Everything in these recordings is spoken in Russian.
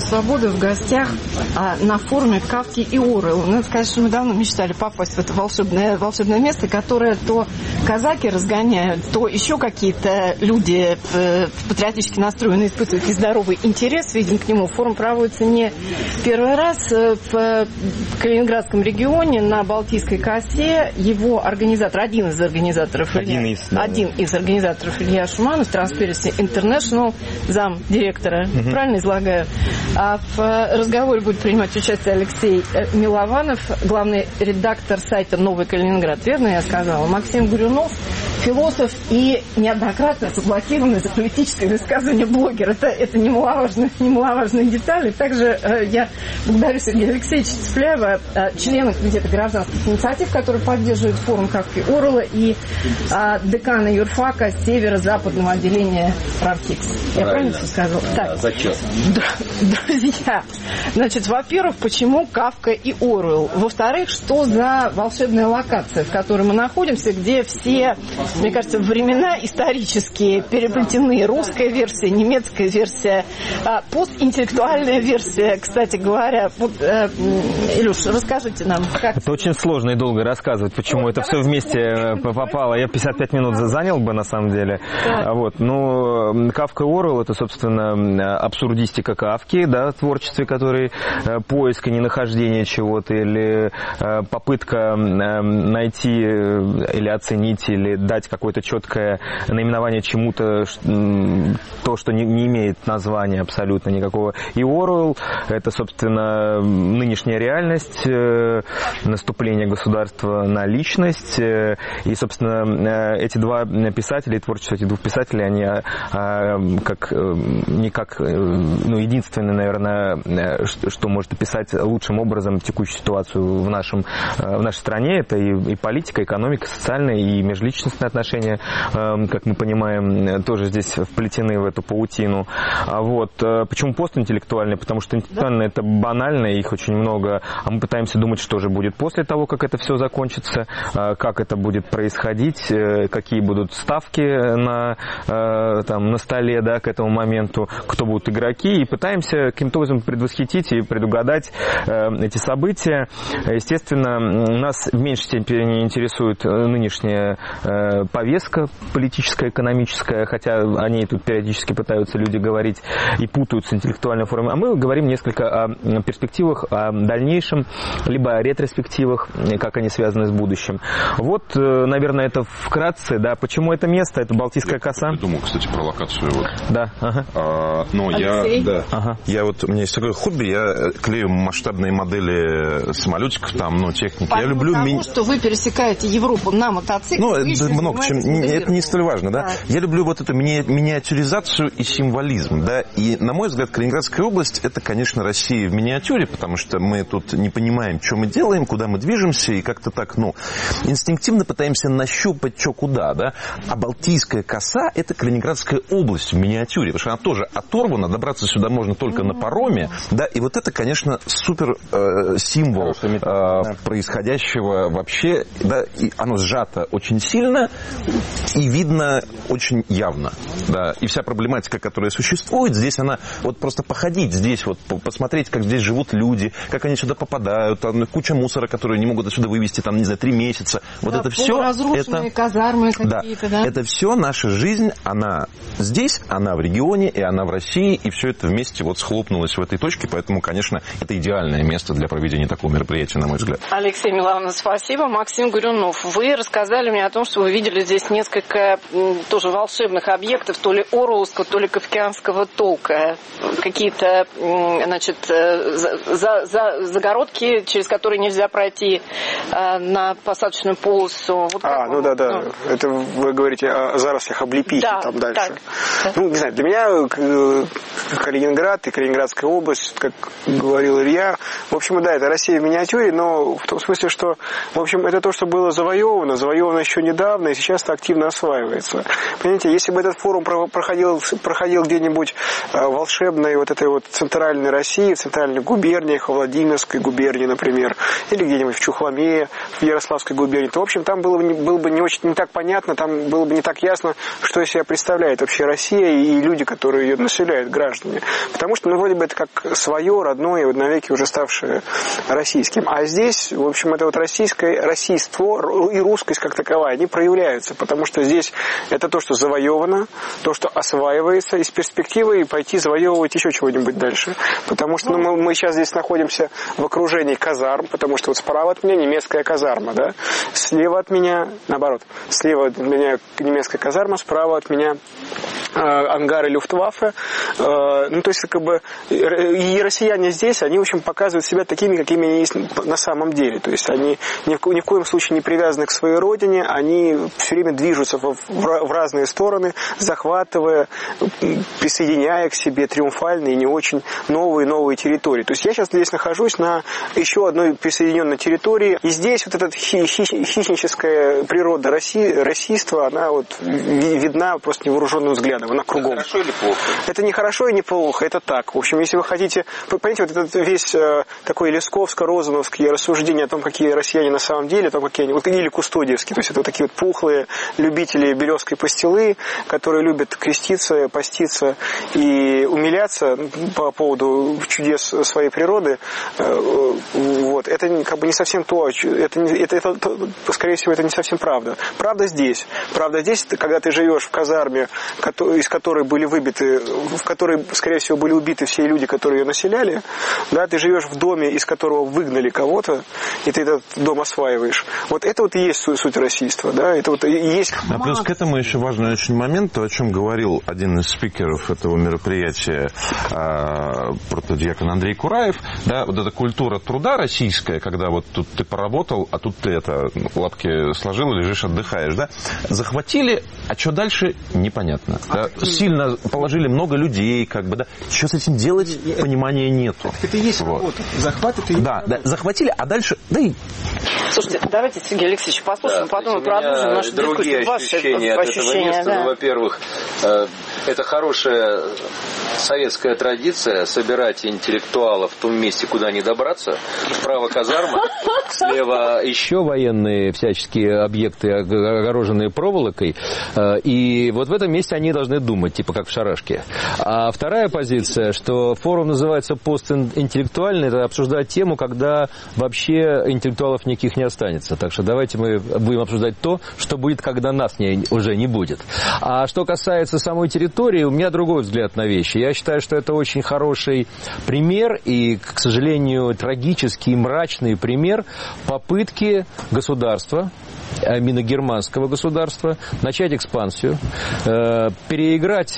свободы» в гостях на форуме Кафки и Оруэлл. Надо сказать, что мы давно мечтали попасть в это волшебное место, которое то казаки разгоняют, то еще какие-то люди патриотически настроенные испытывают нездоровый интерес, видим к нему. Форум проводится не первый раз в Калининградском регионе на Балтийской косе. Его организатор, один из организаторов Илья Шуманов, Transparency International, зам директора, правильно излагаю. А в разговоре будет принимать участие Алексей Милованов, главный редактор сайта «Новый Калининград». Верно я сказала? Максим Горюнов, философ и неоднократно заблокированный за политическое высказывание блогер. Это немаловажные детали. Также я благодарю Сергея Алексеевича Цепляева, члена Комитета гражданских инициатив, который поддерживает форум Кафки и Оруэлла, и декана юрфака северо-западного отделения РАВХИКС. Я правильно все сказала? Да, зачет. Друзья, значит, во-первых, почему Кафка и Оруэлл? Во-вторых, что за волшебная локация, в которой мы находимся, где все, мне кажется, времена исторические переплетены. Русская версия, немецкая версия, постинтеллектуальная версия, кстати говоря. Вот, Илюш, расскажите нам, как... Это очень сложно и долго рассказывать, почему это все вместе попало. Я 55 минут занял бы, на самом деле. Вот. Ну, Кафка и Оруэлл — это, собственно, абсурдистика Кафки, да, в творчестве, который поиск и ненахождение чего-то, или попытка найти или оценить, или дать какое-то четкое наименование чему-то, то, что не имеет названия абсолютно никакого. И Оруэлл — это, собственно, нынешняя реальность, наступление государства на личность. И, собственно, эти два писателя, творчество этих двух писателей, они единственное, наверное, что может описать лучшим образом текущую ситуацию в нашей стране. Это и политика, экономика, социальная, и межличностные отношения, как мы понимаем, тоже здесь вплетены в эту паутину. Вот. Почему постинтеллектуальные? Потому что интеллектуальные — это банально, их очень много, а мы пытаемся думать, что же будет после того, как это все закончится, как это будет происходить, какие будут ставки на столе, да, к этому моменту, кто будут игроки, и пытаемся каким-то образом предвосхитить и предугадать эти события. Естественно, нас в меньшей степени интересует нынешняя повестка политическая, экономическая, хотя о ней тут периодически пытаются люди говорить и путают с интеллектуальной формой. А мы говорим несколько о перспективах, о дальнейшем, либо о ретроспективах, как они связаны с будущим. Вот, наверное, это вкратце, да, почему это место, это Балтийская коса. Я думал, кстати, про локацию. Вот. Да, ага. У меня есть такое хобби, я клею масштабные модели самолетиков, техники. Помимо я люблю того, что вы пересекаете Европу на мотоцикле. Это много чем, это не столь важно, да. Я люблю вот эту миниатюризацию и символизм, да. И, на мой взгляд, Калининградская область — это, конечно, Россия в миниатюре, потому что мы тут не понимаем, что мы делаем, куда мы движемся, и как-то так, инстинктивно пытаемся нащупать, что куда, да. А Балтийская коса — это Калининградская область в миниатюре, потому что она тоже оторвана, добраться сюда можно только на пароме, да, и вот это, конечно, супер символ происходящего вообще, да, и оно сжато очень сильно и видно очень явно, да, и вся проблематика, которая существует, здесь она, вот просто походить здесь, вот посмотреть, как здесь живут люди, как они сюда попадают, там куча мусора, которые не могут отсюда вывезти, 3 месяца, вот это все, разрушенные казармы какие-то, да, это все наша жизнь, она здесь, она в регионе, и она в России, и все это вместе схлопнулось в этой точке, поэтому, конечно, это идеальное место для проведения такого мероприятия, на мой взгляд. Алексей Милованов, спасибо. Максим Горюнов, вы рассказали мне о том, что вы видели здесь несколько тоже волшебных объектов, то ли оруэллского, то ли кафкианского толка. Какие-то, загородки, через которые нельзя пройти на посадочную полосу. Это вы говорите о зарослях облепихи, там дальше. Не знаю, для меня Калининград и Калининградская область, как говорил Илья, в общем, это Россия в миниатюре, но в том смысле, что, в общем, это то, что было завоевано еще недавно, и сейчас это активно осваивается. Понимаете, если бы этот форум проходил где-нибудь волшебной вот этой вот центральной России, в центральных губерниях, во Владимирской губернии, например, или где-нибудь в Чухломе, в Ярославской губернии, то, в общем, там было бы не так понятно, там было бы не так ясно, что из себя представляет вообще Россия и люди, которые ее населяют, граждане. Потому что, вроде бы это как свое, родное, навеки уже ставшее российским. А здесь, в общем, это вот российство и русскость как таковая, они проявляются, потому что здесь это то, что завоевано, то, что осваивается, и с перспективой пойти завоевывать еще чего-нибудь дальше. Потому что мы сейчас здесь находимся в окружении казарм, потому что вот справа от меня немецкая казарма, да? Слева от меня, наоборот, слева от меня немецкая казарма, справа от меня ангары Люфтваффе. Ну, то есть, как бы, и россияне здесь, они, в общем, показывают себя такими, какими они есть на самом деле. То есть, они ни в коем случае не привязаны к своей родине, они все время движутся в разные стороны, захватывая, присоединяя к себе триумфальные и не очень новые территории. То есть, я сейчас здесь нахожусь на еще одной присоединенной территории, и здесь вот эта хищническая природа российства, она вот видна просто невооруженным взглядом. Она кругом. Это хорошо или плохо? Это не хорошо и не плохо, это так. В общем, если вы хотите... Понимаете, вот этот весь такой лесковско-розановский рассуждение о том, какие россияне на самом деле, о том, какие они... Вот, или кустодиевские, то есть это вот такие вот пухлые любители белевской пастилы, которые любят креститься, поститься и умиляться по поводу чудес своей природы. Вот. Это как бы не совсем то... скорее всего, это не совсем правда. Правда здесь. Правда здесь, когда ты живешь в казарме, из которой были выбиты, в которой, скорее всего, были убиты все люди, которые ее населяли, да, ты живешь в доме, из которого выгнали кого-то, и ты этот дом осваиваешь. Вот это вот и есть суть российства, да, это вот и есть... А плюс к этому еще важный очень момент, то, о чем говорил один из спикеров этого мероприятия, протодиакон Андрей Кураев, да, вот эта культура труда российская, когда вот тут ты поработал, а тут ты лапки сложил и лежишь, отдыхаешь, да, захватили, а что дальше, непонятно. Да, сильно положили много людей, как бы, да. Что с этим делать, понимания нету. Это и есть работа. Захват это и да, захватили, а дальше, да и... Слушайте, давайте, Сергей Алексеевич, послушаем, потом продолжим нашу другие дискуссию. Ощущения от этого места. Да. Ну, во-первых, это хорошая советская традиция собирать интеллектуалов в том месте, куда они добраться. Справа казарма, слева еще военные всяческие объекты, огороженные проволокой. И вот в этом месте они должны думать, типа как в шарашке. А вторая позиция, что форум называется постинтеллектуальный, это обсуждать тему, когда вообще интеллектуалов никаких не останется. Так что давайте мы будем обсуждать то, что будет, когда нас уже не будет. А что касается самой территории, у меня другой взгляд на вещи. Я считаю, что это очень хороший пример и, к сожалению, трагический и мрачный пример попытки государства, именно германского государства, начать экспансию, переиграть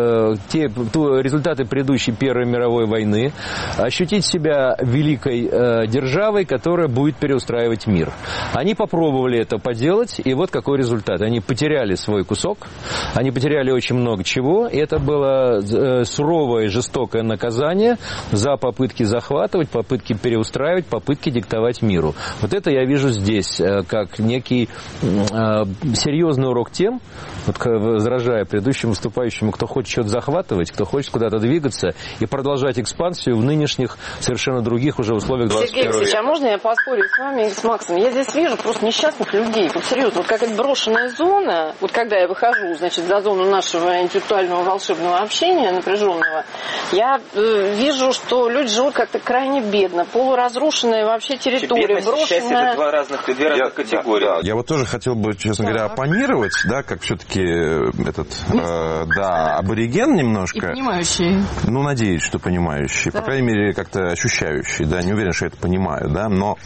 результаты предыдущей Первой мировой войны, ощутить себя великой державой, которая будет переустраивать мир. Они попробовали это поделать, и вот какой результат. Они потеряли свой кусок, они потеряли очень много чего, и это было суровое и жестокое наказание за попытки захватывать, попытки переустраивать, попытки диктовать миру. Вот это я вижу здесь, как некий серьезный урок тем, вот возражая предыдущему выступающему, кто хочет что-то захватывать, кто хочет куда-то двигаться и продолжать экспансию в нынешних совершенно других уже условиях 21 века. Сергей Алексеевич, а можно я поспорю с вами и с Максом? Я здесь вижу просто несчастных людей. Вот серьезно, вот какая-то брошенная зона, вот когда я выхожу, значит, за зону нашего интеллектуального волшебного общения, напряженного, я вижу, что люди живут как-то крайне бедно, полуразрушенная вообще территория, брошенная... Это две разных категории. Да. Я вот тоже хотел бы, честно говоря, оппонировать, да, как все-таки этот, абориген немножко. И понимающий. Ну, надеюсь, что понимающий. Да. По крайней мере, как-то ощущающий, да, не уверен, что я это понимаю, да, но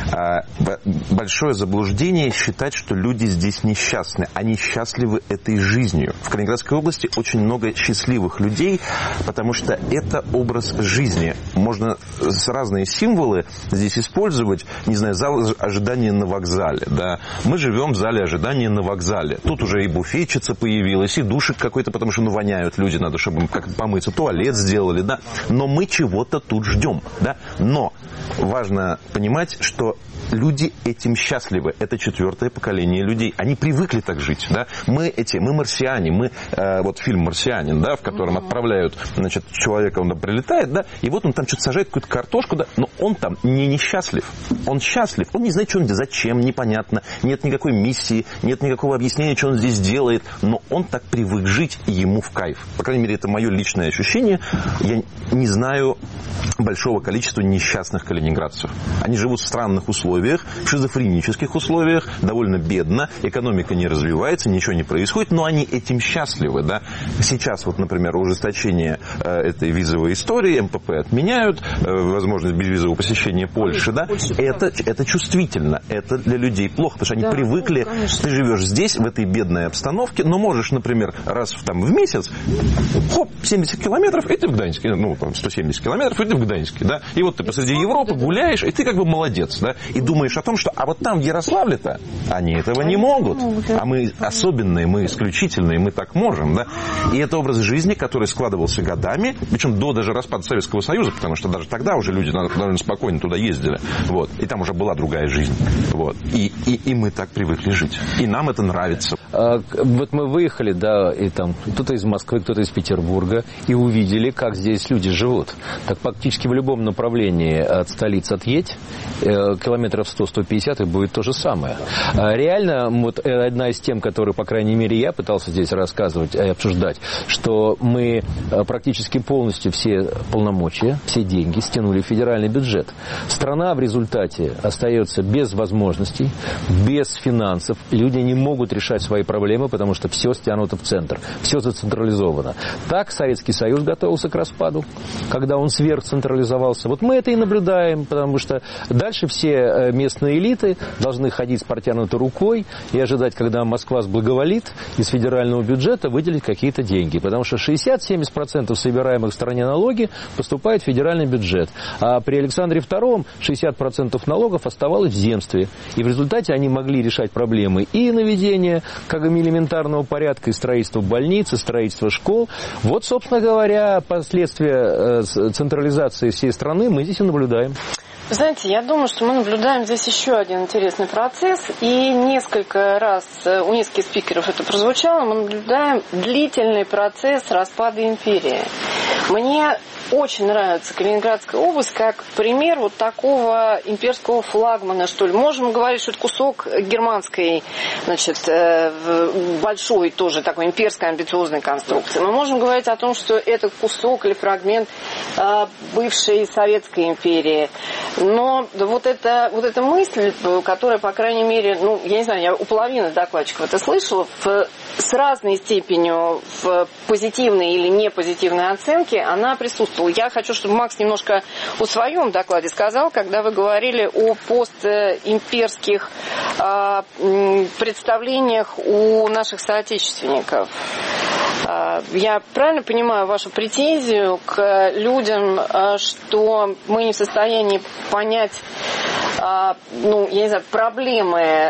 большое заблуждение считать, что люди здесь несчастны. Они счастливы этой жизнью. В Калининградской области очень много счастливых людей, потому что это образ жизни. Можно разные символы здесь использовать, не знаю, зал ожидания на вокзале, да. Мы живем в зале ожидания на вокзале. Тут уже и буфетчица появилась, и душик какой-то, потому что, воняют люди, надо, чтобы как помыться, туалет сделали, да. Но мы чего-то тут ждем, да. Но важно понимать, что люди этим счастливы. Это 4-е поколение людей. Они привыкли так жить. Да? Мы марсиане. Вот фильм «Марсианин», да, в котором отправляют, значит, человека, он прилетает, да, и вот он там что-то сажает, какую-то картошку, да, но он там не несчастлив. Он счастлив. Он не знает, что он, зачем, непонятно. Нет никакой миссии, нет никакого объяснения, что он здесь делает. Но он так привык жить, и ему в кайф. По крайней мере, это мое личное ощущение. Я не знаю большого количества несчастных калининградцев. Они живут в странных условиях, в шизофренических условиях, довольно бедно, экономика не развивается, ничего не происходит, но они этим счастливы. Да? Сейчас, вот, например, ужесточение этой визовой истории, МПП отменяют, возможность безвизового посещения Польши, да? Это чувствительно, это для людей плохо, потому что они привыкли, ты живешь здесь, в этой бедной обстановке, но можешь, например, раз в месяц, 70 километров, и ты в Гданьске, 170 километров, и ты в Гданьске, да? И вот ты посреди Европы гуляешь, и ты как бы молодец, да? И думаешь о том, что, а вот там, в Ярославле-то, они этого не могут. А мы особенные, мы исключительные, мы так можем, да? И это образ жизни, который складывался годами, причем до даже распада Советского Союза, потому что даже тогда уже люди довольно спокойно туда ездили, вот. И там уже была другая жизнь, вот. И мы так привыкли жить. И нам это нравится. Вот мы выехали, да, и там кто-то из Москвы, кто-то из Петербурга, и увидели, как здесь люди живут. Так практически в любом направлении от столицы отъедь, километров 100-150, и будет то же самое. Реально, вот одна из тем, которую, по крайней мере, я пытался здесь рассказывать и обсуждать, что мы практически полностью все полномочия, все деньги стянули в федеральный бюджет. Страна в результате остается без возможностей, без финансов. Люди не могут решать свои проблемы, потому что все стянуто в центр, все зацентрализовано. Так Советский Союз готовился к распаду, когда он сверхцентрализовался. Вот мы это и наблюдаем, потому что дальше все местные элиты должны ходить с протянутой рукой и ожидать, когда Москва сблаговолит, из федерального бюджета выделить какие-то деньги. Потому что 60-70% собираемых в стране налоги поступает в федеральный бюджет. А при Александре II 60% налогов оставалось в земстве. И в результате они могли решать проблемы и наведения как элементарного порядка, и строительства больниц, и строительства школ. Вот, собственно говоря, последствия централизации всей страны мы здесь и наблюдаем. Знаете, я думаю, что мы наблюдаем здесь еще один интересный процесс, и несколько раз у нескольких спикеров это прозвучало, мы наблюдаем длительный процесс распада империи. Мне очень нравится Калининградская область как пример вот такого имперского флагмана, что ли. Можем говорить, что это кусок германской, значит, большой тоже такой имперской амбициозной конструкции. Мы можем говорить о том, что это кусок или фрагмент бывшей Советской империи. Но вот эта мысль, которая, по крайней мере, я не знаю, я у половины докладчиков это слышала, с разной степенью в позитивной или непозитивной оценке, она присутствовала. Я хочу, чтобы Макс немножко о своем докладе сказал, когда вы говорили о постимперских представлениях у наших соотечественников. Я правильно понимаю вашу претензию к людям, что мы не в состоянии понять, я не знаю, проблемы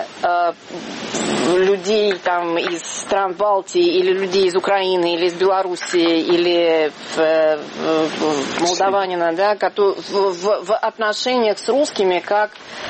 людей там из стран Балтии или людей из Украины или из Белоруссии или молдаванина, да, в отношениях с русскими, как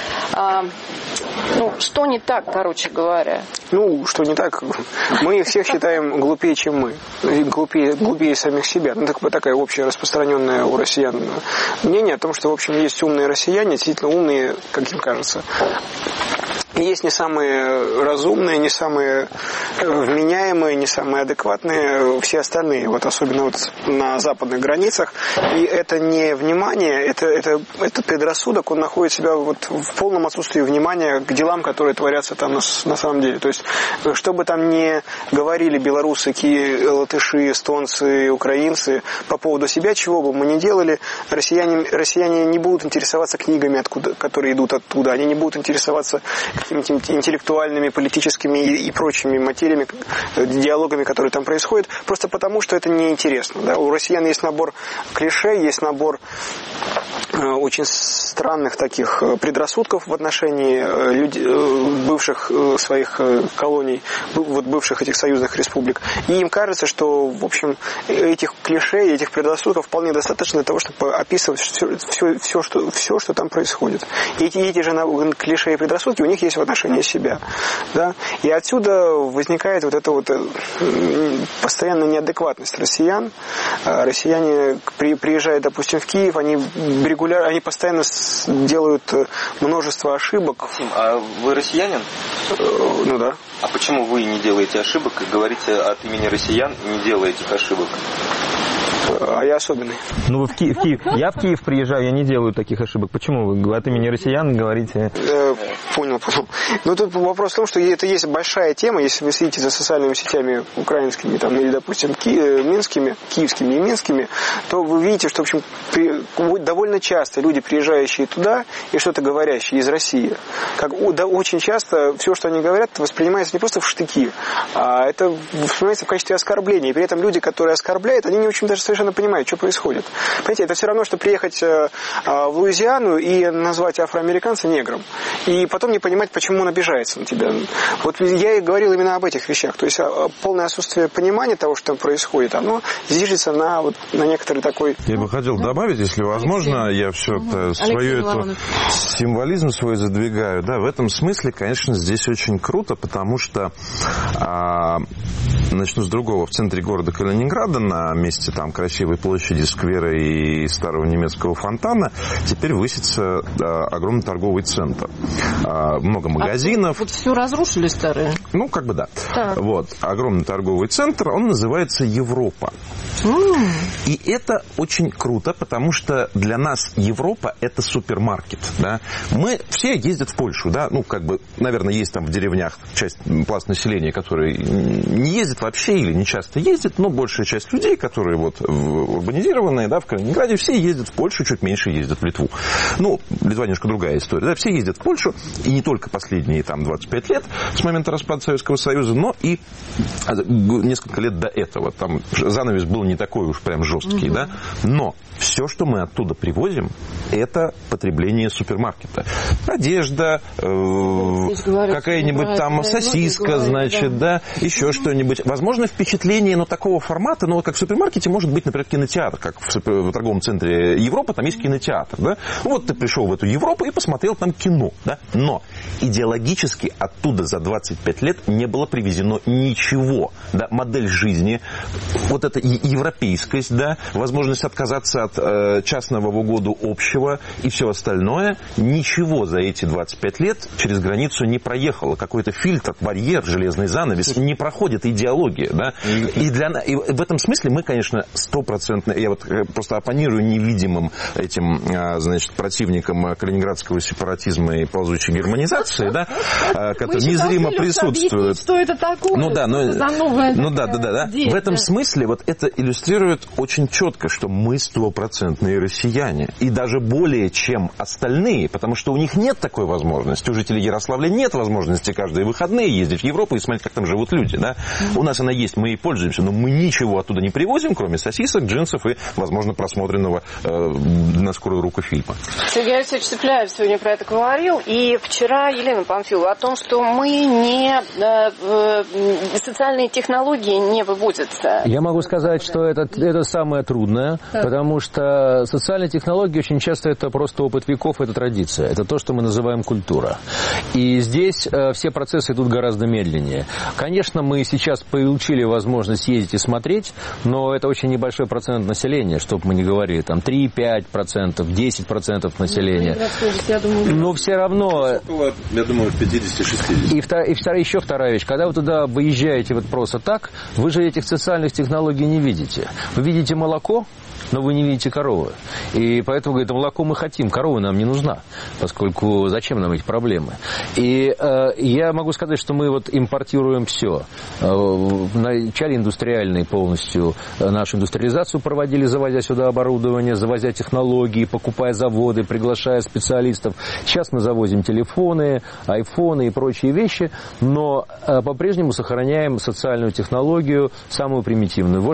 что не так, короче говоря? Что не так? Мы их всех считаем глупее, чем мы. Глупее самих себя. Такая общая распространенная у россиян мнение о том, что, в общем, есть умные россияне, действительно умные, как им кажется. Есть не самые разумные, не самые вменяемые, не самые адекватные, все остальные, особенно на западных границах. И это не внимание, это предрассудок, он находит себя в полном отсутствии внимания к делам, которые творятся там на самом деле. То есть, что бы там ни говорили белорусы, латыши, эстонцы, украинцы по поводу себя, чего бы мы ни делали, россияне не будут интересоваться книгами, которые идут оттуда, они не будут интересоваться какими-то интеллектуальными, политическими и прочими материями, диалогами, которые там происходят, просто потому, что это неинтересно. Да? У россиян есть набор клише, есть набор очень странных таких предрассудков в отношении людей, бывших своих колоний, вот бывших этих союзных республик. И им кажется, что, в общем, этих клише, этих предрассудков вполне достаточно для того, чтобы описывать все, что там происходит. И эти же клише и предрассудки у них есть в отношении себя. Да? И отсюда возникает вот эта вот постоянная неадекватность россиян. Россияне приезжают, допустим, в Киев, они постоянно делают множество ошибок. А вы россиянин? Ну да. А почему вы не делаете ошибок и говорите от имени россиян и не делаете ошибок? А я особенный. Ну, вы в Киев. Я в Киев приезжаю, я не делаю таких ошибок. Почему вы от имени россиян говорите? Понял. Ну, тут вопрос в том, что это есть большая тема. Если вы следите за социальными сетями украинскими, там, или, допустим, минскими, киевскими и минскими, то вы видите, что, в общем, довольно часто люди, приезжающие туда и что-то говорящие из России, очень часто все, что они говорят, воспринимается не просто в штыки, а это воспринимается в качестве оскорбления. И при этом люди, которые оскорбляют, они не очень даже совершенно понимают, что происходит. Понимаете, это все равно, что приехать в Луизиану и назвать афроамериканца негром. И потом не понимать, почему он обижается на тебя. Вот я и говорил именно об этих вещах. То есть полное отсутствие понимания того, что там происходит, оно зиждется на некоторый такой... Я бы хотел добавить, если возможно, я все свою символизм свой задвигаю. Да, в этом смысле, конечно, здесь очень круто, потому что начну с другого. В центре города Калининграда, на месте там красивой площади, сквера и старого немецкого фонтана, теперь высится огромный торговый центр. Много магазинов. Вот все разрушили старые? Ну, как бы да. Так. Вот. Огромный торговый центр, он называется Европа. И это очень круто, потому что для нас Европа – это супермаркет. Да? Мы все ездят в Польшу. Да? Ну, как бы, наверное, есть там в деревнях пласт населения, который не ездит вообще или не часто ездит, но большая часть людей, которые вот урбанизированные, да, в Калининграде, все ездят в Польшу, чуть меньше ездят в Литву. Ну, Литва немножко другая история. Да? Все ездят в Польшу, и не только последние там 25 лет с момента распада Советского Союза, но и несколько лет до этого. Там занавес был не такой уж прям жесткий, да? Но все, что мы оттуда привозим, это потребление супермаркета. Одежда, какая-нибудь там сосиска, значит, да, еще что-нибудь. Возможно, впечатление, но такого формата, но как в супермаркете может быть, например, кинотеатр, как в торговом центре Европа, там есть кинотеатр, да. Вот ты пришел в эту Европу и посмотрел там кино, да. Но идеологически оттуда за 25 лет не было привезено ничего, да. Модель жизни, вот эта европейскость, да, возможность отказаться от частного в угоду общего и все остальное, ничего за эти 25 лет через границу не проехало. Какой-то фильтр, барьер, железный занавес, не проходит идеология, да. И в этом смысле мы, конечно, 100%, я вот просто оппонирую невидимым этим, значит, противникам калининградского сепаратизма и ползучей германизации, да, которые незримо присутствуют. Что это такое? Ну да, да. В этом смысле вот это иллюстрирует очень четко, что мы 100% россияне. И даже более, чем остальные, потому что у них нет такой возможности. У жителей Ярославля нет возможности каждые выходные ездить в Европу и смотреть, как там живут люди. Да? У нас она есть, мы ей пользуемся, но мы ничего оттуда не привозим, кроме сосисок, джинсов и, возможно, просмотренного на скорую руку фильма. Сергей Алексеевич Цепляев сегодня про это говорил. И вчера Елена Памфилова о том, что мы социальные технологии не выводятся. Я могу сказать, что это самое трудное, потому что социальные технологии очень часто это просто опыт веков, это традиция. Это то, что мы называем культура. И здесь все процессы идут гораздо медленнее. Конечно, мы сейчас получили возможность ездить и смотреть, но это очень небольшой процент населения, чтобы мы не говорили, там 3-5%, 10% населения. Но все равно... Я думаю, 50-60%. И еще вторая вещь. Когда вы туда выезжаете вот просто так, вы же этих социальных технологий не видите. Вы видите молоко, но вы не видите коровы. И поэтому, говорит, молоко мы хотим, корова нам не нужна, поскольку зачем нам эти проблемы. И я могу сказать, что мы вот импортируем все. В начале индустриальной полностью нашу индустриализацию проводили, завозя сюда оборудование, завозя технологии, покупая заводы, приглашая специалистов. Сейчас мы завозим телефоны, айфоны и прочие вещи, но по-прежнему сохраняем социальную технологию, самую примитивную, вождь и племя.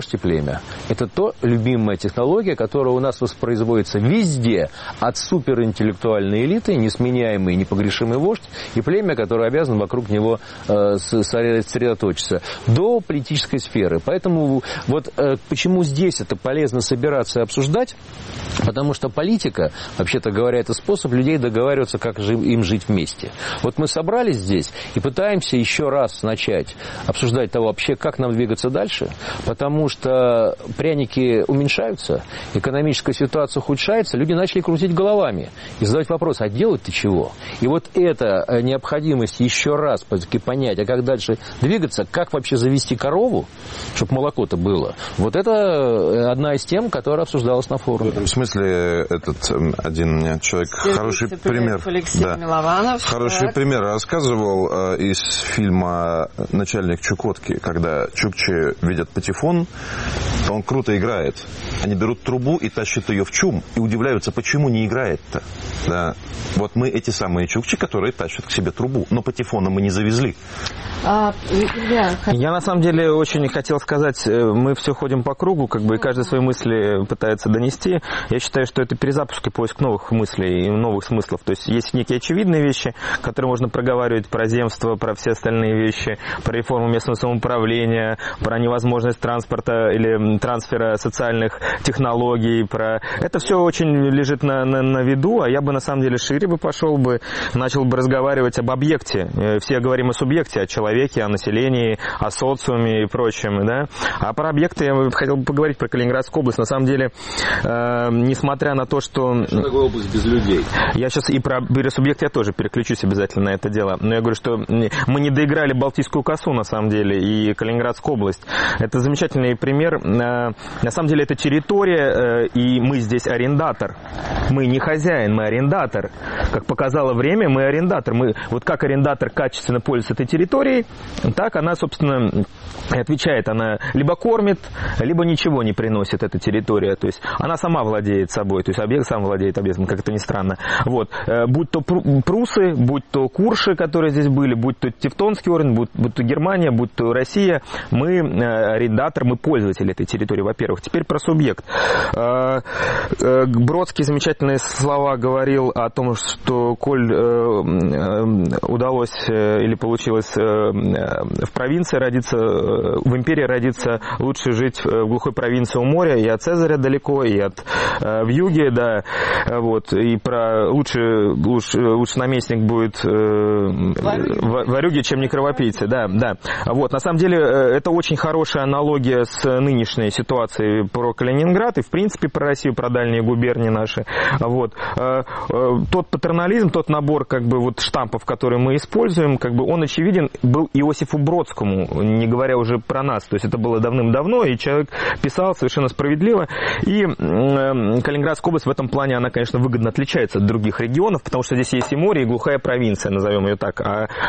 время. Это то любимая технология, которая у нас воспроизводится везде, от суперинтеллектуальной элиты, несменяемый, непогрешимый вождь, и племя, которое обязано вокруг него сосредоточиться, до политической сферы. Поэтому вот почему здесь это полезно собираться и обсуждать, потому что политика, вообще-то говоря, это способ людей договариваться, как им жить вместе. Вот мы собрались здесь и пытаемся еще раз начать обсуждать того вообще, как нам двигаться дальше, потому что пряники уменьшаются, экономическая ситуация ухудшается, люди начали крутить головами и задавать вопрос, а делать-то чего? И вот эта необходимость еще раз понять, а как дальше двигаться, как вообще завести корову, чтобы молоко-то было, вот это одна из тем, которая обсуждалась на форуме. В этом смысле этот один человек хороший пример. Милованов. Хороший пример рассказывал из фильма «Начальник Чукотки», когда чукчи видят патефон, он круто играет. Они берут трубу и тащат ее в чум и удивляются, почему не играет-то. Да. Вот мы эти самые чукчи, которые тащат к себе трубу, но патефона мы не завезли. Я на самом деле очень хотел сказать, мы все ходим по кругу, как бы, и каждый свои мысли пытается донести. Я считаю, что это перезапуск и поиск новых мыслей и новых смыслов. То есть есть некие очевидные вещи, которые можно проговаривать про земство, про все остальные вещи, про реформу местного самоуправления, про невозможность транспорта или трансфера социальных технологий. Это все очень лежит на виду, а я бы на самом деле шире бы пошел бы, начал бы разговаривать об объекте. Все говорим о субъекте, о человеке, о населении, о социуме и прочем, да. А про объекты я хотел бы поговорить про Калининградскую область. На самом деле, несмотря на то, что... Что такое область без людей? Я сейчас и про субъект я тоже переключусь обязательно на это дело. Но я говорю, что мы не доиграли Балтийскую косу, на самом деле, и Калининградскую область. Это замечательный пример. На самом деле, это территория, и мы здесь арендатор. Мы не хозяин, мы арендатор. Как показало время, мы арендатор. Вот как арендатор качественно пользуется этой территорией, так она, собственно, отвечает. Она либо кормит, либо ничего не приносит, эта территория. То есть она сама владеет собой, то есть объект сам владеет объектом, как это ни странно. Вот. Будь то прусы, будь то курши, которые здесь были, будь то Тевтонский орден, будь то Германия, будь то Россия, мы арендатор, мы пользователи этой территории, во-первых. Теперь про субъект. Бродский замечательные слова говорил о том, что коль удалось или получилось в провинции родиться, в империи родиться, лучше жить в глухой провинции у моря, и от Цезаря далеко, и от в юге, да, вот, и про лучше наместник будет в Орюге, чем не кровопийцы, да. Вот, на самом деле, это очень хорошая аналогия с нынешней ситуацией про Калининград и, в принципе, про Россию, про дальние губернии наши. Вот. Тот патернализм, тот набор, как бы, вот штампов, которые мы используем, как бы, он очевиден был Иосифу Бродскому, не говоря уже про нас. То есть это было давным-давно, и человек писал совершенно справедливо. И Калининградская область в этом плане, она, конечно, выгодно отличается от других регионов, потому что здесь есть и море, и глухая провинция, назовем ее так.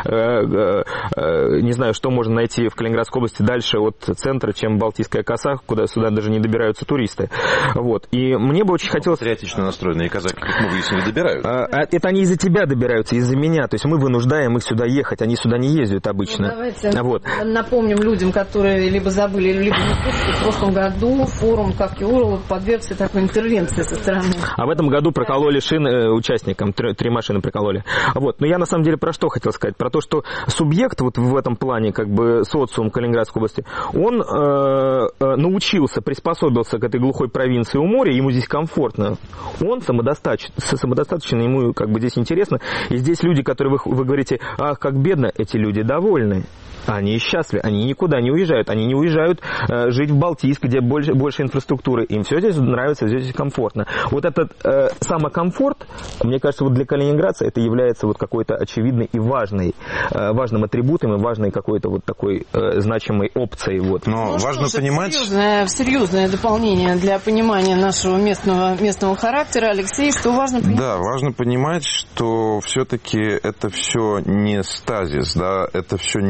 Не знаю, что можно найти в Калининградской области дальше от центра, чем Балтийская коса, куда сюда даже не добираются туристы. Вот. И мне бы очень хотелось... Патриотично настроенные казаки, как мы выяснили, добираются. Это они из-за тебя добираются, из-за меня. То есть мы вынуждаем их сюда ехать, они сюда не ездят обычно. Давайте напомним людям, которые либо забыли, либо не слышали, в прошлом году форум «Как Юрл» подвергся такой интервенции со стороны. А в этом году прокололи шины участникам, 3 машины прокололи. Вот. Но я на самом деле про что хотел сказать? Про то, что субъект вот в этом плане, как бы социум Калининградской области, он научился, приспособился к этой глухой провинции у моря, ему здесь комфортно. Он самодостаточен, ему как бы здесь интересно. И здесь люди, которые вы говорите, ах, как бедно, эти люди довольны. Они счастливы, они никуда не уезжают. Они не уезжают жить в Балтийск, где больше инфраструктуры. Им все здесь нравится, здесь комфортно. Вот этот самокомфорт, мне кажется, вот для калининградцев это является вот какой-то очевидной и важным атрибутом и важной какой-то вот такой значимой опцией. Вот. Но важно понимать... Серьезное дополнение для понимания нашего местного характера, Алексей, что важно понимать... Да, важно понимать, что все-таки это все не стазис, да, это все не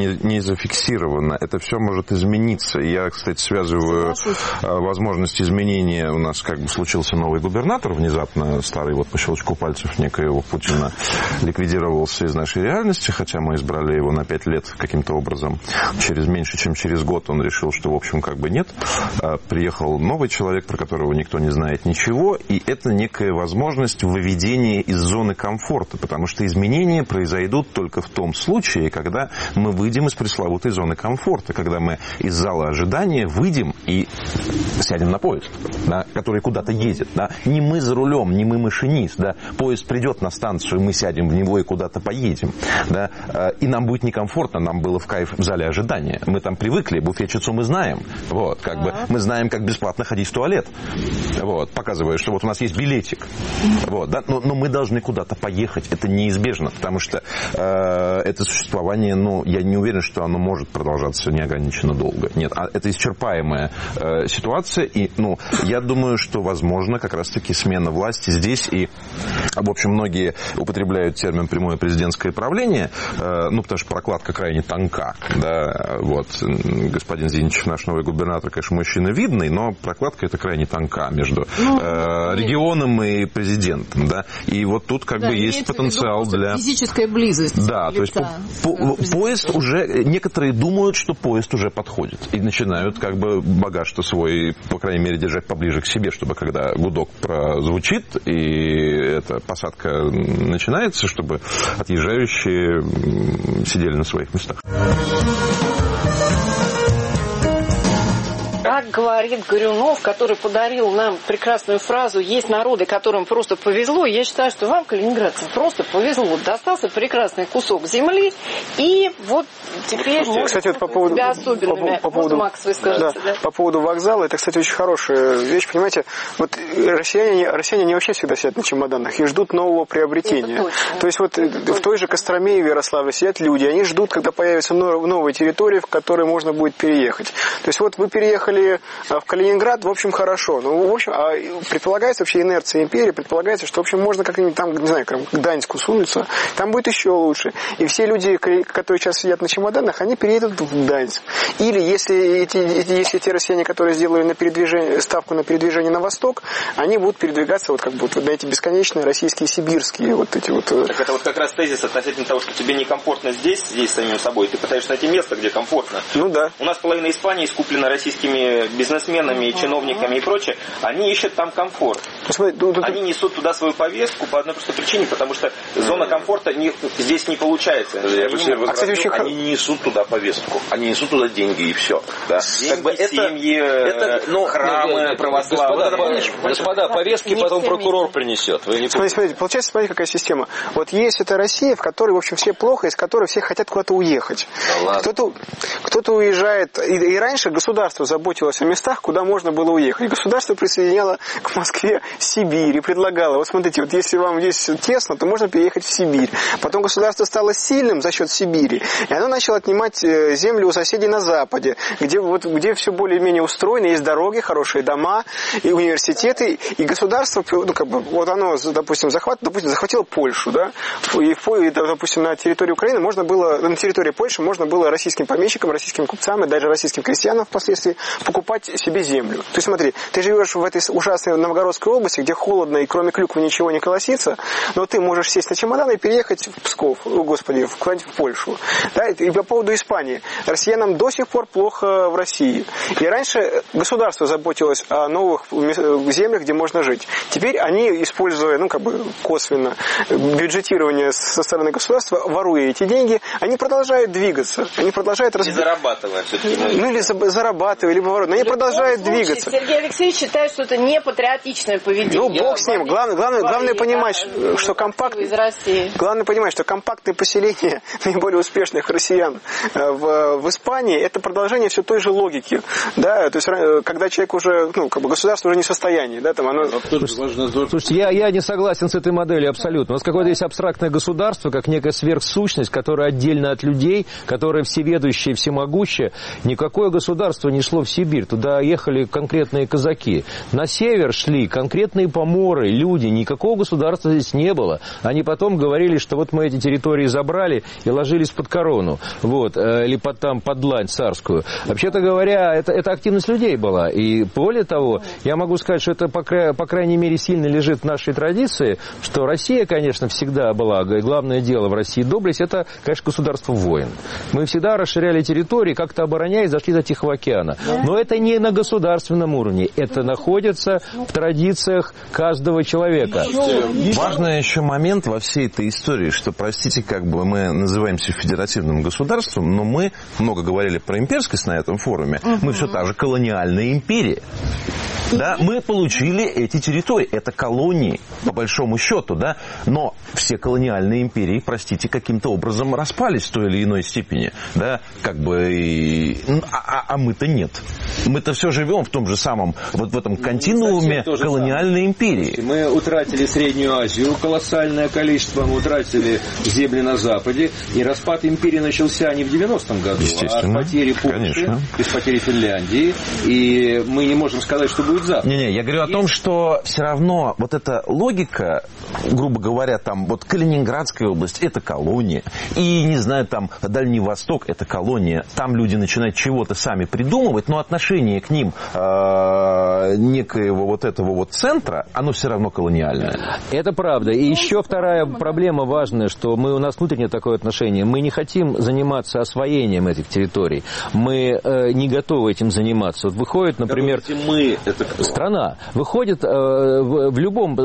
зафиксировано. Это все может измениться. Я, кстати, связываю возможность изменения. У нас как бы случился новый губернатор внезапно, старый вот по щелчку пальцев некоего Путина ликвидировался из нашей реальности, хотя мы избрали его на 5 лет каким-то образом. Меньше, чем через год он решил, что, в общем, как бы нет. Приехал новый человек, про которого никто не знает ничего, и это некая возможность выведения из зоны комфорта, потому что изменения произойдут только в том случае, когда мы выйдем из пресловутой зоны комфорта, когда мы из зала ожидания выйдем и сядем на поезд, да, который куда-то едет. Да. Не мы за рулем, не мы машинист. Да. Поезд придет на станцию, мы сядем в него и куда-то поедем. Да. И нам будет некомфортно, нам было в кайф в зале ожидания. Мы там привыкли, буфетчицу мы знаем. Вот, как бы, мы знаем, как бесплатно ходить в туалет. Вот, показывая, что вот у нас есть билетик. Вот, да. Но мы должны куда-то поехать. Это неизбежно, потому что это существование, я не уверен, что оно может продолжаться неограниченно долго. Нет, это исчерпаемая ситуация. И, я думаю, что возможно как раз-таки смена власти здесь. И, в общем, многие употребляют термин «прямое президентское правление», потому что прокладка крайне тонка. Да, вот, господин Зиничев, наш новый губернатор, конечно, мужчина видный, но прокладка эта крайне тонка между регионом и президентом. Да. И вот тут как бы есть потенциал для... Физическая близость. Да, то есть поезд уже... Некоторые думают, что поезд уже подходит. И начинают как бы багаж-то свой, по крайней мере, держать поближе к себе, чтобы когда гудок прозвучит и эта посадка начинается, чтобы отъезжающие сидели на своих местах. Как говорит Горюнов, который подарил нам прекрасную фразу «Есть народы, которым просто повезло». Я считаю, что вам, калининградцам, просто повезло. Достался прекрасный кусок земли, и вот теперь можно чувствовать себя особенными. Макс, вы скажете, да? По поводу вокзала, это, кстати, очень хорошая вещь. Понимаете, вот россияне не вообще всегда сидят на чемоданах и ждут нового приобретения. То есть вот в той же Костроме и Ярославле сидят люди, они ждут, когда появятся новые территории, в которые можно будет переехать. То есть вот вы переехали в Калининград, в общем, хорошо. В общем, предполагается вообще инерция империи, предполагается, что, в общем, можно как-нибудь там, не знаю, к Гданьску сунуться, там будет еще лучше. И все люди, которые сейчас сидят на чемоданах, они переедут в Гданьск. Или если те россияне, которые сделали ставку на передвижение на восток, они будут передвигаться вот как бы вот на эти бесконечные российские, сибирские вот эти вот... Так это вот как раз тезис относительно того, что тебе некомфортно здесь самим собой, ты пытаешься найти место, где комфортно. Ну да. У нас половина Испании скуплена российскими бизнесменами, чиновниками и прочее, они ищут там комфорт. Они несут туда свою повестку по одной простой причине, потому что зона комфорта здесь не получается. Они не несут туда повестку, они несут туда деньги и все. Да. Деньги, семьи, храмы православные. Господа, повестки потом прокурор принесет. Смотрите, получается, смотрите, какая система. Вот есть эта Россия, в которой, в общем, все плохо, из которой все хотят куда-то уехать. Да, кто-то уезжает, и раньше государство заботилось о местах, куда можно было уехать. Государство присоединяло к Москве Сибирь и предлагало, вот смотрите, вот если вам здесь тесно, то можно переехать в Сибирь. Потом государство стало сильным за счет Сибири, и оно начало отнимать землю у соседей на Западе, где все более-менее устроено, есть дороги, хорошие дома, и университеты, и государство, вот оно, допустим, захватило Польшу, да, и, допустим, на территории Украины на территории Польши можно было российским помещикам, российским купцам и даже российским крестьянам впоследствии покупать себе землю. То есть смотри, ты живешь в этой ужасной Новгородской области, где холодно и кроме клюквы ничего не колосится, но ты можешь сесть на чемодан и переехать в Псков, куда-нибудь в Польшу. Да? И по поводу Испании. Россиянам до сих пор плохо в России. И раньше государство заботилось о новых землях, где можно жить. Теперь они, используя, косвенно бюджетирование со стороны государства, воруя эти деньги, они продолжают двигаться. Они продолжают зарабатывая все-таки. Или зарабатывая, либо воруя. Но они продолжают двигаться. Сергей Алексеевич считает, что это не патриотичное поведение. Бог с ним. Главное понимать, что компактное поселение наиболее успешных россиян в Испании, это продолжение все той же логики. Да? То есть, когда человек уже, государство уже не в состоянии. Да, там оно... Слушайте, я не согласен с этой моделью абсолютно. У нас какое-то есть абстрактное государство, как некая сверхсущность, которая отдельно от людей, которая всеведущая, всемогущая. Никакое государство не шло в Сибирь Сибирь, туда ехали конкретные казаки. На север шли конкретные поморы, люди, никакого государства здесь не было. Они потом говорили, что вот мы эти территории забрали и ложились под корону, вот, или под длань царскую. Вообще-то говоря, это активность людей была. И более того, я могу сказать, что это, по крайней мере, сильно лежит в нашей традиции, что Россия, конечно, всегда была, главное дело в России доблесть, это, конечно, государство воин. Мы всегда расширяли территории, как-то обороняясь, зашли до Тихого океана. Но это не на государственном уровне, это находится в традициях каждого человека. Важный еще момент во всей этой истории, что, простите, как бы мы называемся федеративным государством, но мы много говорили про имперскость на этом форуме, мы все та же колониальная империя. Да, мы получили эти территории, это колонии, по большому счету, да, но все колониальные империи, простите, каким-то образом распались в той или иной степени, да, как бы, а мы-то нет. Мы-то все живем в том же самом, вот в этом континууме колониальной империи. Мы утратили Среднюю Азию, колоссальное количество, мы утратили земли на Западе, и распад империи начался не в 90-м году, а с потери Польши, с потери Финляндии, и мы не можем сказать, что будет завтра. Не-не, я говорю о том, что все равно вот эта логика, грубо говоря, там вот Калининградская область – это колония, и, не знаю, там Дальний Восток – это колония, там люди начинают чего-то сами придумывать, но отношение к ним некоего вот этого вот центра, оно все равно колониальное. Это правда. И еще вторая проблема важная, что у нас внутреннее такое отношение. Мы не хотим заниматься освоением этих территорий. Мы не готовы этим заниматься. Вот выходит, например, страна. Выходит в любом,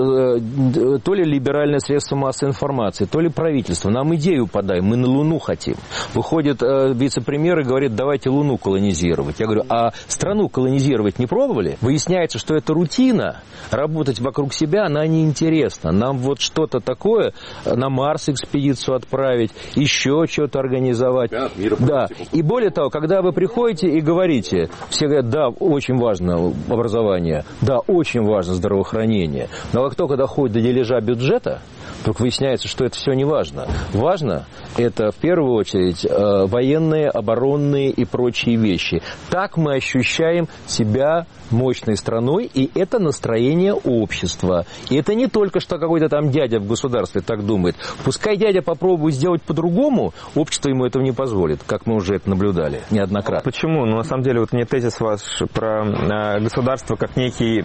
то ли либеральное средство массовой информации, то ли правительство. Нам идею подай, мы на Луну хотим. Выходит вице-премьер и говорит, давайте Луну колонизировать. Я говорю, а страну колонизировать не пробовали? Выясняется, что это рутина. Работать вокруг себя, она неинтересна. Нам вот что-то такое, на Марс экспедицию отправить, еще что-то организовать. Да. И более того, когда вы приходите и говорите, все говорят, да, очень важно образование, да, очень важно здравоохранение. Но как только доходит до дележа бюджета, вдруг выясняется, что это все не важно. Важно это в первую очередь военные, оборонные и прочие вещи. Так мы ощущаем себя мощной страной, и это настроение общества. И это не только что какой-то там дядя в государстве так думает. Пускай дядя попробует сделать по-другому, общество ему этого не позволит, как мы уже это наблюдали неоднократно. Почему? Ну, на самом деле, вот мне тезис ваш про государство как некий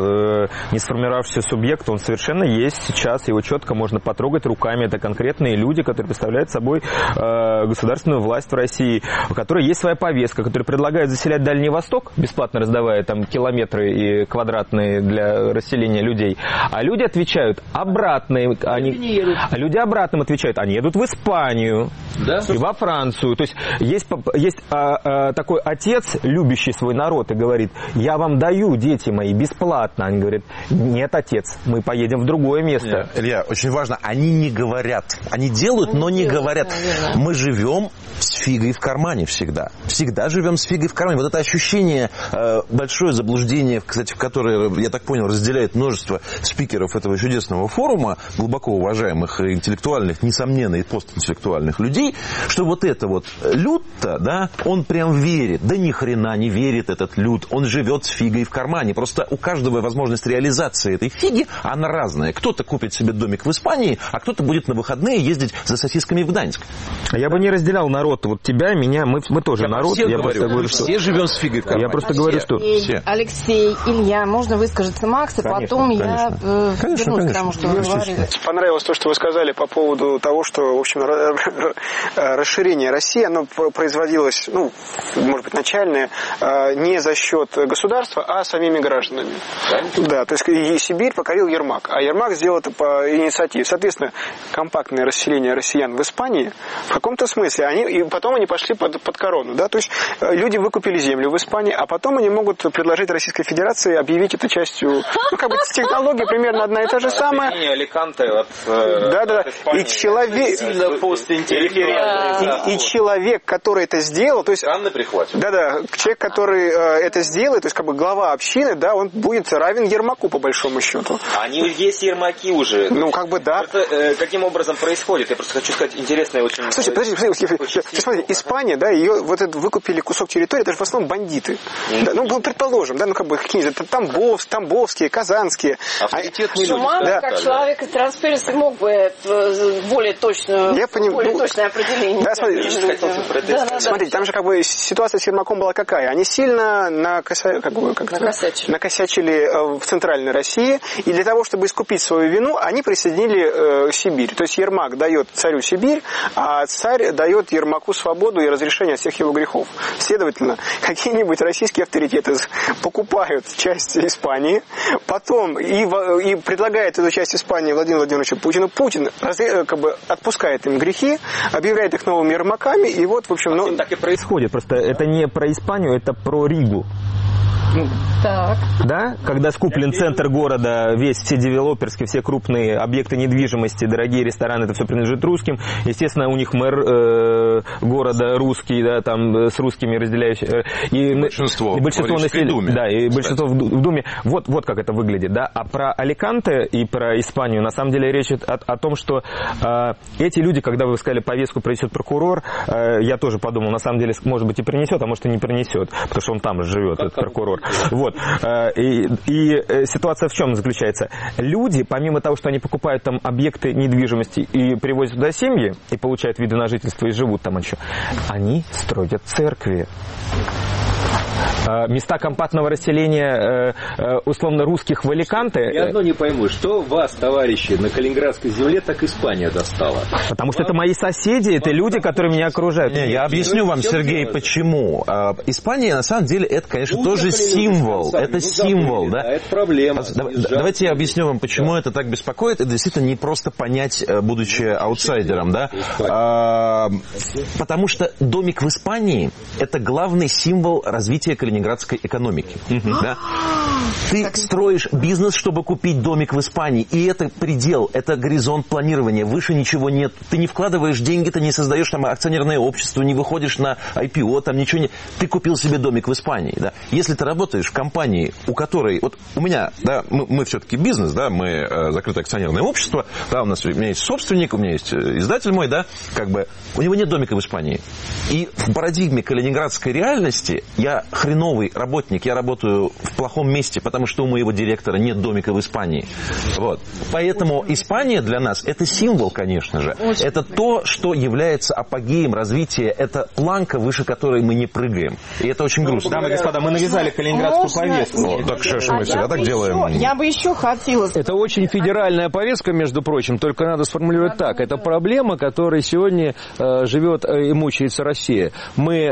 не сформировавшийся субъект, он совершенно есть сейчас, его четко можно потрогать руками. Это конкретные люди, которые представляют собой государственную власть в России, у которой есть своя повестка, которые предлагают заселять Дальний Восток, бесплатно раздавая там километры и квадратные для расселения людей. А люди отвечают обратно. Люди обратным отвечают. Они едут в Испанию, да? И во Францию. То есть такой отец, любящий свой народ, и говорит, я вам даю, дети мои, бесплатно. Они говорят, нет, отец, мы поедем в другое место. Нет. Илья, очень важно, они не говорят. Они делают, но не говорят. Мы живем с фигой в кармане всегда. Всегда живем с фигой в кармане. Вот это ощущение, большое заблуждение, кстати, в которое, я так понял, разделяет множество спикеров этого чудесного форума, глубоко уважаемых интеллектуальных, несомненно, и постинтеллектуальных людей, что вот это вот люд-то, да, он прям верит. Да ни хрена не верит этот люд. Он живет с фигой в кармане. Просто у каждого возможность реализации этой фиги, она разная. Кто-то купит себе домик в Испании, а кто-то будет на выходные ездить за сосисками в Гданьск. Я бы не разделял народ. Вот тебя, меня, мы тоже народ. Я просто говорю, что... Все живем с фигой в кармане. Я просто говорю, что... Алексей, Илья, можно высказаться Макс, и потом я вернусь к тому, что вы говорили. Понравилось то, что вы сказали по поводу того, что, в общем, расширение России, оно производилось, ну, может быть, начальное, не за счет государства, а самими гражданами. Да, то есть и Сибирь покорил Ермак, а Ермак сделал это по инициативе. Соответственно, компактное расселение россиян в Испании, в каком-то смысле, и потом они пошли под корону. Да? То есть люди выкупили землю в Испании, а потом они могут предложить Российской Федерации объявить это частью... Ну, как бы технология примерно одна и та же самая. Да. И человек, который это сделал... То есть, да, человек, который это сделает, то есть как бы глава общины, да, он будет равен Ермаку, по большому счету. Они есть Ермаки уже. Ну, как бы да. Это каким образом происходит? Я просто хочу сказать интересное очень... Слушай, подожди, смотрите, Испания, да, ее вот это выкупили кусок территории, это же в основном бандиты. Да, ну, предположим, да, ну, как бы какие-то тамбовские, казанские. Авторитетные люди. Да. Как человек из Transparency мог бы более точное определение. Да, смотрите, там же как бы ситуация с Ермаком была какая? Они сильно накосячили в Центральной России, и для того, чтобы искупить свою вину, они присоединили Сибирь. То есть Ермак дает царю Сибирь, а царь дает Ермаку свободу и разрешение от всех его грехов. Следовательно, какие-нибудь российские авторитеты покупают часть Испании, потом и предлагает эту часть Испании Владимиру Владимировичу Путину. Путин как бы отпускает им грехи, объявляет их новыми ермаками, и вот, в общем... Так и происходит, просто это не про Испанию, это про Ригу. Так. Да? Когда скуплен центр города, все девелоперские, все крупные объекты недвижимости, дорогие рестораны, это все принадлежит русским. Естественно, у них мэр города русский, да, там с русскими разделяющий. И большинство населения. Думе, да, и большинство в Думе. Вот как это выглядит, да. А про Аликанте и про Испанию, на самом деле, речь о том, что эти люди, когда вы сказали, повестку принесет прокурор, я тоже подумал, на самом деле, может быть, и принесет, а может, и не принесет, потому что он там же живет, этот прокурор. Вот. И ситуация в чем заключается? Люди, помимо того, что они покупают там объекты недвижимости и привозят туда семьи, и получают виды на жительство, и живут там еще, они строят церкви. Места компактного расселения условно русских в Аликанте. Я одно не пойму, что вас, товарищи, на Калининградской земле так Испания достала? Потому что это мои соседи, это люди, которые меня окружают. Я объясню вам, Сергей, почему. Испания, на самом деле, это, конечно, тоже символ. Это символ, да? Это проблема. Давайте я объясню вам, почему это так беспокоит. Это действительно не просто понять, будучи аутсайдером, да? Потому что домик в Испании – это главный символ развития калининградской экономики. Да? Ты строишь бизнес, чтобы купить домик в Испании, и это предел, это горизонт планирования, выше ничего нет. Ты не вкладываешь деньги, ты не создаешь там акционерное общество, не выходишь на IPO, там ничего не... Ты купил себе домик в Испании. Да? Если ты работаешь в компании, у которой... Вот у меня, да, мы все-таки бизнес, да, мы закрытое акционерное общество, да, у меня есть собственник, у меня есть издатель мой, да, как бы, у него нет домика в Испании. И в парадигме калининградской реальности я хреновый работник, я работаю в плохом месте, потому что у моего директора нет домика в Испании. Вот. Поэтому Испания для нас это символ, конечно же. Это то, что является апогеем развития, это планка, выше которой мы не прыгаем. И это очень грустно. Дамы и господа, мы навязали калининградскую повестку. Ну, так что ж мы всегда так делаем. Я бы еще хотела... Это очень федеральная повестка, между прочим, только надо сформулировать так. Это проблема, которой сегодня живет и мучается Россия. Мы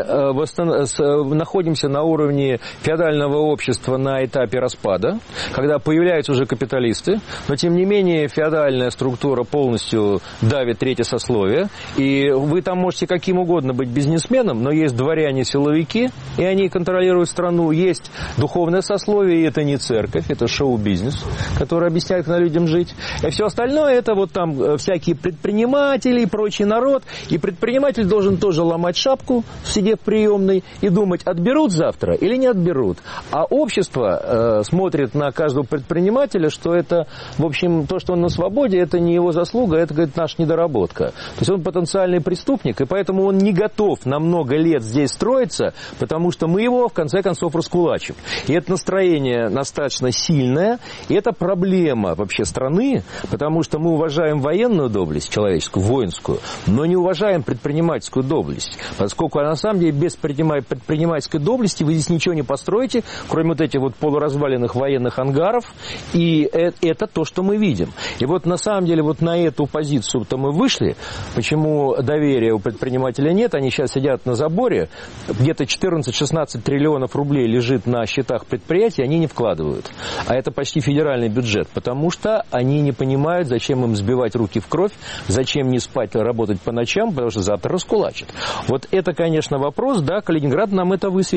находимся на уровне феодального общества на этапе распада, когда появляются уже капиталисты, но тем не менее феодальная структура полностью давит третье сословие, и вы там можете каким угодно быть бизнесменом, но есть дворяне-силовики, и они контролируют страну, есть духовное сословие, и это не церковь, это шоу-бизнес, который объясняет, как людям жить, и все остальное это вот там всякие предприниматели и прочий народ, и предприниматель должен тоже ломать шапку, сидя в приемной, и думать, отберут завтра или не отберут. А общество смотрит на каждого предпринимателя, что это, в общем, то, что он на свободе, это не его заслуга, это, говорит, наша недоработка. То есть он потенциальный преступник, и поэтому он не готов на много лет здесь строиться, потому что мы его, в конце концов, раскулачим. И это настроение достаточно сильное, и это проблема вообще страны, потому что мы уважаем военную доблесть, человеческую, воинскую, но не уважаем предпринимательскую доблесть, поскольку на самом деле без предпринимательской доблести вы здесь ничего не построите, кроме вот этих вот полуразваленных военных ангаров, и это то, что мы видим. И вот на самом деле вот на эту позицию-то мы вышли, почему доверия у предпринимателя нет, они сейчас сидят на заборе, где-то 14-16 триллионов рублей лежит на счетах предприятий, они не вкладывают. А это почти федеральный бюджет, потому что они не понимают, зачем им сбивать руки в кровь, зачем не спать, работать по ночам, потому что завтра раскулачат. Вот это, конечно, вопрос, да, Калининград нам это высветил, это совершенно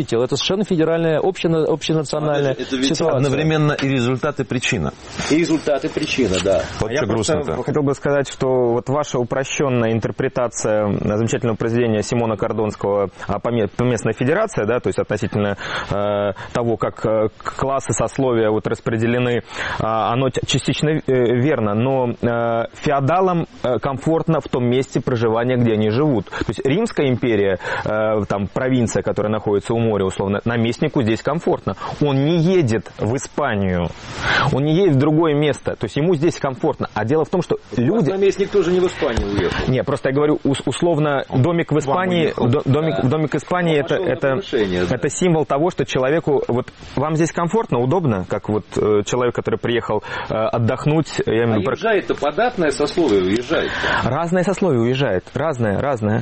совершенно федеральная, общенациональная ситуация. Одновременно и результат, и причина. И результат, и причина, да. Вот что грустно-то. Хотел бы сказать, что вот ваша упрощенная интерпретация замечательного произведения Симона Кордонского «Поместная федерация», да, то есть относительно того, как классы, сословия вот распределены, оно частично верно, но феодалам комфортно в том месте проживания, где они живут. То есть Римская империя, там провинция, которая находится у моря, условно, наместнику здесь комфортно. Он не едет в Испанию, он не едет в другое место, то есть ему здесь комфортно. А дело в том, что люди... Наместник тоже не в Испанию уехал. Не, просто я говорю, условно, домик в Испании, домик в Испании это символ того, что человеку, вот вам здесь комфортно, удобно, как вот человек, который приехал отдохнуть. Я имею в виду, уезжает-то податное сословие, уезжает. Разное сословие уезжает, разное.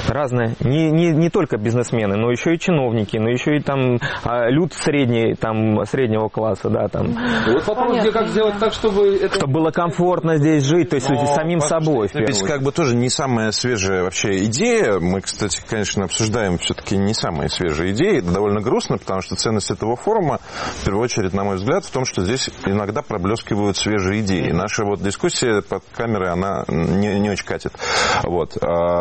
Не только бизнесмены, но еще и чиновники, но еще и там люд среднего класса, да, там. Вот вопрос, где как сделать так, чтобы это... Чтобы было комфортно здесь жить, то есть самим собой. Ведь как бы тоже не самая свежая вообще идея. Мы, кстати, конечно, обсуждаем все-таки не самые свежие идеи. Это довольно грустно, потому что ценность этого форума, в первую очередь, на мой взгляд, в том, что здесь иногда проблескивают свежие идеи. Наша вот дискуссия под камерой, она не очень катит. Вот.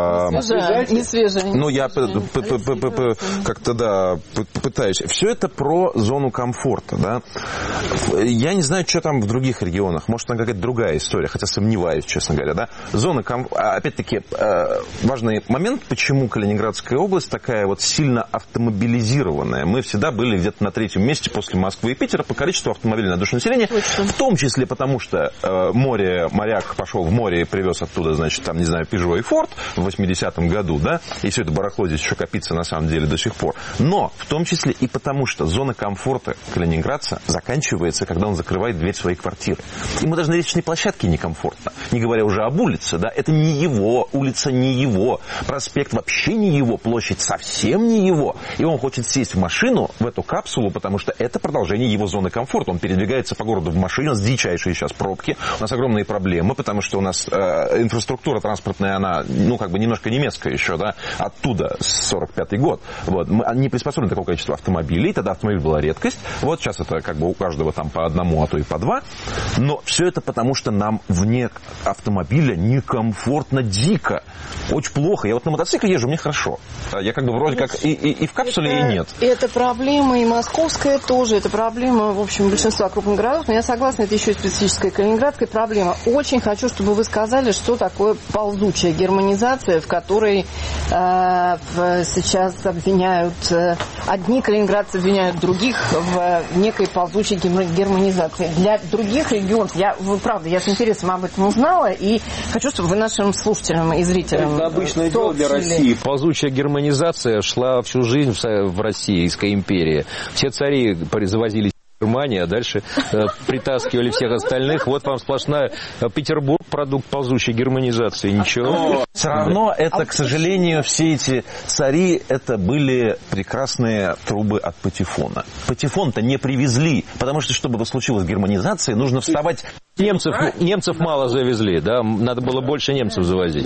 Не свежая. Ну, я как-то, да, пытаюсь. Все это про зону комфорта, да. Я не знаю, что там в других регионах. Может, там какая-то другая история, хотя сомневаюсь, честно говоря, да. Зона комфорта, опять-таки, важный момент, почему Калининградская область такая вот сильно автомобилизированная. Мы всегда были где-то на 3-м месте после Москвы и Питера по количеству автомобилей на душу населения, в том числе потому, что моряк пошел в море и привез оттуда, значит, там, не знаю, Peugeot и Ford в 80-м году, да, и все это барахло здесь еще копится на самом деле до сих пор. Но в том числе и потому, что зона комфорта калининградца заканчивается, когда он закрывает дверь своей квартиры. Ему даже на лестничной площадке некомфортно, не говоря уже об улице, да, это не его, улица не его, проспект вообще не его, площадь совсем не его, и он хочет сесть в машину, в эту капсулу, потому что это продолжение его зоны комфорта. Он передвигается по городу в машине, у нас дичайшие сейчас пробки, у нас огромные проблемы, потому что у нас инфраструктура транспортная, она, ну, как бы немножко немецкая еще, да, оттуда, 45-й год. Вот. Мы не приспособлены такое количество автомобилей, тогда автомобиль была редкость, вот сейчас это как бы у каждого там по одному, а то и по два, но все это потому, что нам вне автомобиля некомфортно дико, очень плохо. Я вот на мотоцикле езжу, мне хорошо. Я как бы вроде как и в капсуле, и нет. Это проблема и московская тоже, это проблема, в общем, большинства крупных городов, но я согласна, это еще и специфическая калининградская проблема. Очень хочу, чтобы вы сказали, что такое ползучая германизация, в которой сейчас обвиняют, одни калининградцы обвиняют других в некой ползучей германизации. Для других регионов, правда, я с интересом об этом узнала, и хочу, чтобы вы нашим слушателям и зрителям... Это обычное дело для России. Ползучая германизация шла всю жизнь в Российской империи. Все цари завозились в Германию, а дальше притаскивали всех остальных. Вот вам сплошная Петербург, продукт ползучей германизации. Ничего. Все равно это, к сожалению, все эти цари, это были прекрасные трубы от патефона. Патефон-то не привезли, потому что, чтобы случилась германизация, нужно вставать... Немцев мало завезли, да? Надо было больше немцев завозить.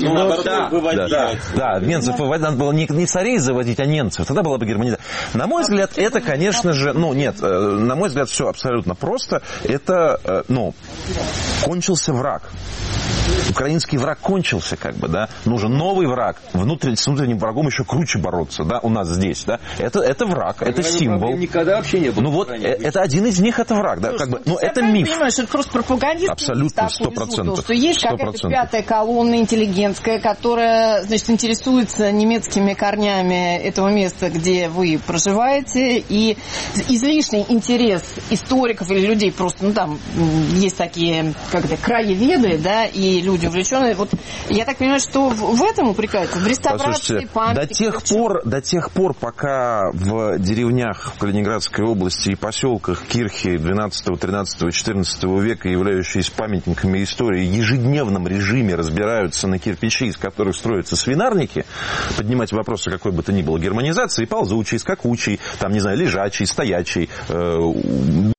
Да, немцев выводить, надо было не царей заводить, а немцев. Тогда была бы германизация. На мой взгляд, это, конечно же, на мой взгляд, все абсолютно просто. Это, кончился враг. Украинский враг кончился, как бы, да. Нужен новый враг. С внутренним врагом еще круче бороться, да, у нас здесь, да. Это враг, это символ. Никогда вообще не было. Ну вот, это один из них, это враг, да, как бы, это миф. Понимаешь, это просто пропагандист. Абсолютно, 100%. Что есть какая-то пятая колонна интеллигентская, которая, значит, интересуется немецкими корнями этого места, где вы проживаете, и излишний интерес историков или людей просто, там, есть такие, краеведы, да, и люди увлеченные. Вот я так понимаю, что в этом упрекаются, в реставрации памятников. До тех пор, пока в деревнях в Калининградской области и поселках кирхи 12, 13, 14 века, являющиеся памятниками истории, в ежедневном режиме разбираются на кирпичи, из которых строятся свинарники, поднимать вопросы какой бы то ни было германизации, ползучий, скакучий, там, не знаю, лежачий, стоячий,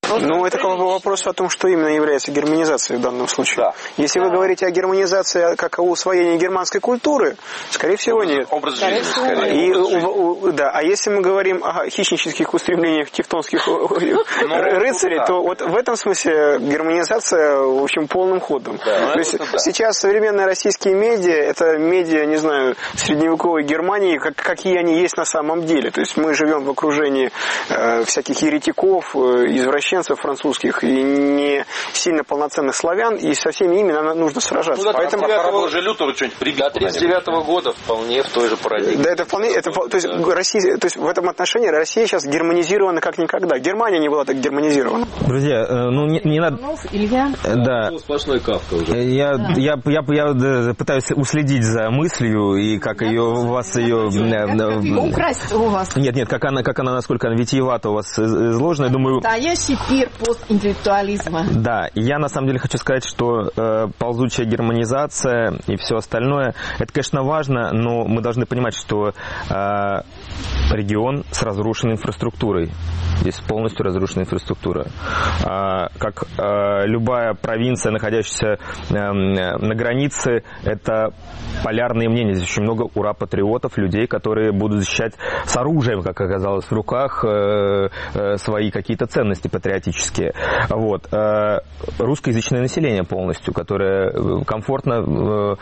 Ну, это как бы вопрос о том, что именно является германизацией в данном случае. Да. Если вы говорите о германизации как о усвоении германской культуры, скорее всего, нет. Образ жизни, скорее. Да, а если мы говорим о хищнических устремлениях тевтонских рыцарей, то вот в этом смысле германизация, в общем, полным ходом. То есть сейчас современные российские медиа, это медиа, не знаю, средневековой Германии, какие они есть на самом деле. То есть мы живем в окружении всяких еретиков, извращенцев французских и не сильно полноценных славян, и со всеми ими нам нужно сражаться. Поэтому уже лютого что-нибудь прибить. До 1939 года вполне в той же парадигме. Да, это вполне, то есть в этом отношении Россия сейчас германизирована как никогда. Германия не была так германизирована. Друзья, ну не надо... Илья? Да. Сплошной Кафка уже. Я пытаюсь уследить за мыслью и как ее у вас ее... Украсть у вас. Нет, как она, насколько она витиевата у вас изложена, я думаю... Настоящий пир постинтеллектуализма. Да, я на самом деле хочу сказать, что ползучая германизация и все остальное, это, конечно, важно, но мы должны понимать, что регион с разрушенной инфраструктурой. Здесь полностью разрушена инфраструктура. Как любая провинция, находящаяся на границе, это полярные мнения. Здесь очень много ура-патриотов, людей, которые будут защищать с оружием, как оказалось, в руках свои какие-то ценности патриотические. Вот. Русскоязычное население полностью, которое комфортно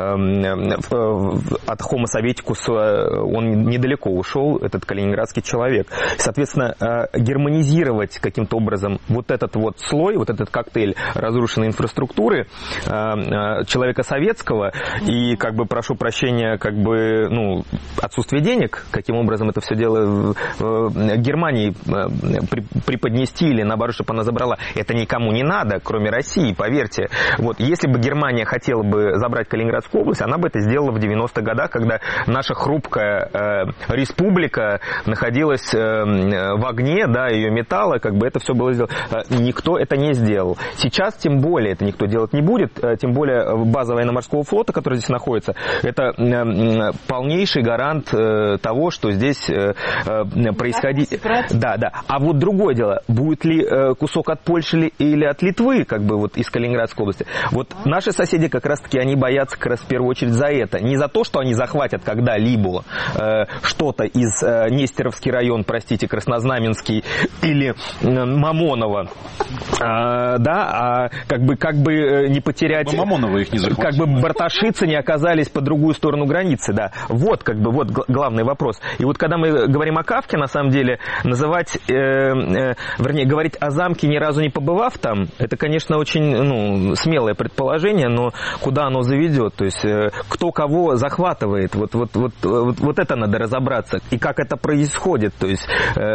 от Homo Sovieticus, он недалеко ушел, этот калининградский человек. Соответственно, германизировать каким-то образом вот этот вот слой, вот этот коктейль разрушенной инфраструктуры человека советского и, как бы, прошу прощения, как бы, ну, отсутствие денег, каким образом это все дело в Германии преподнести или, наоборот, чтобы она забрала, это никому не надо, кроме России, поверьте. Вот, если бы Германия хотела бы забрать Калининградскую область, она бы это сделала в 90-х годах, когда наша хрупкая республика находилась в огне, да, ее металла, как бы это все было сделано. Никто это не сделал. Сейчас, тем более, это никто делать не будет, тем более база военно-морского флота, которая здесь находится, это полнейший гарант того, что здесь происходит... Да. А вот другое дело, будет ли кусок от Польши или от Литвы, как бы, вот из Калининградской области. Вот наши соседи как раз-таки, они боятся как раз в первую очередь за это. Не за то, что они захватят когда-либо что-то из Нестеровский район, простите, Краснознаменский или Мамоново, да, а как бы не потерять... Мамоново их не захватили. Как бы барташицы не оказались по другую сторону границы, да. Вот, как бы, вот главный вопрос. И вот когда мы говорим о Кафке, на самом деле, называть, вернее, говорить о замке, ни разу не побывав там, это, конечно, очень, смелое предположение, но куда оно заведет? То есть, кто кого захватывает? Вот это надо разобраться. И как это происходит? То есть,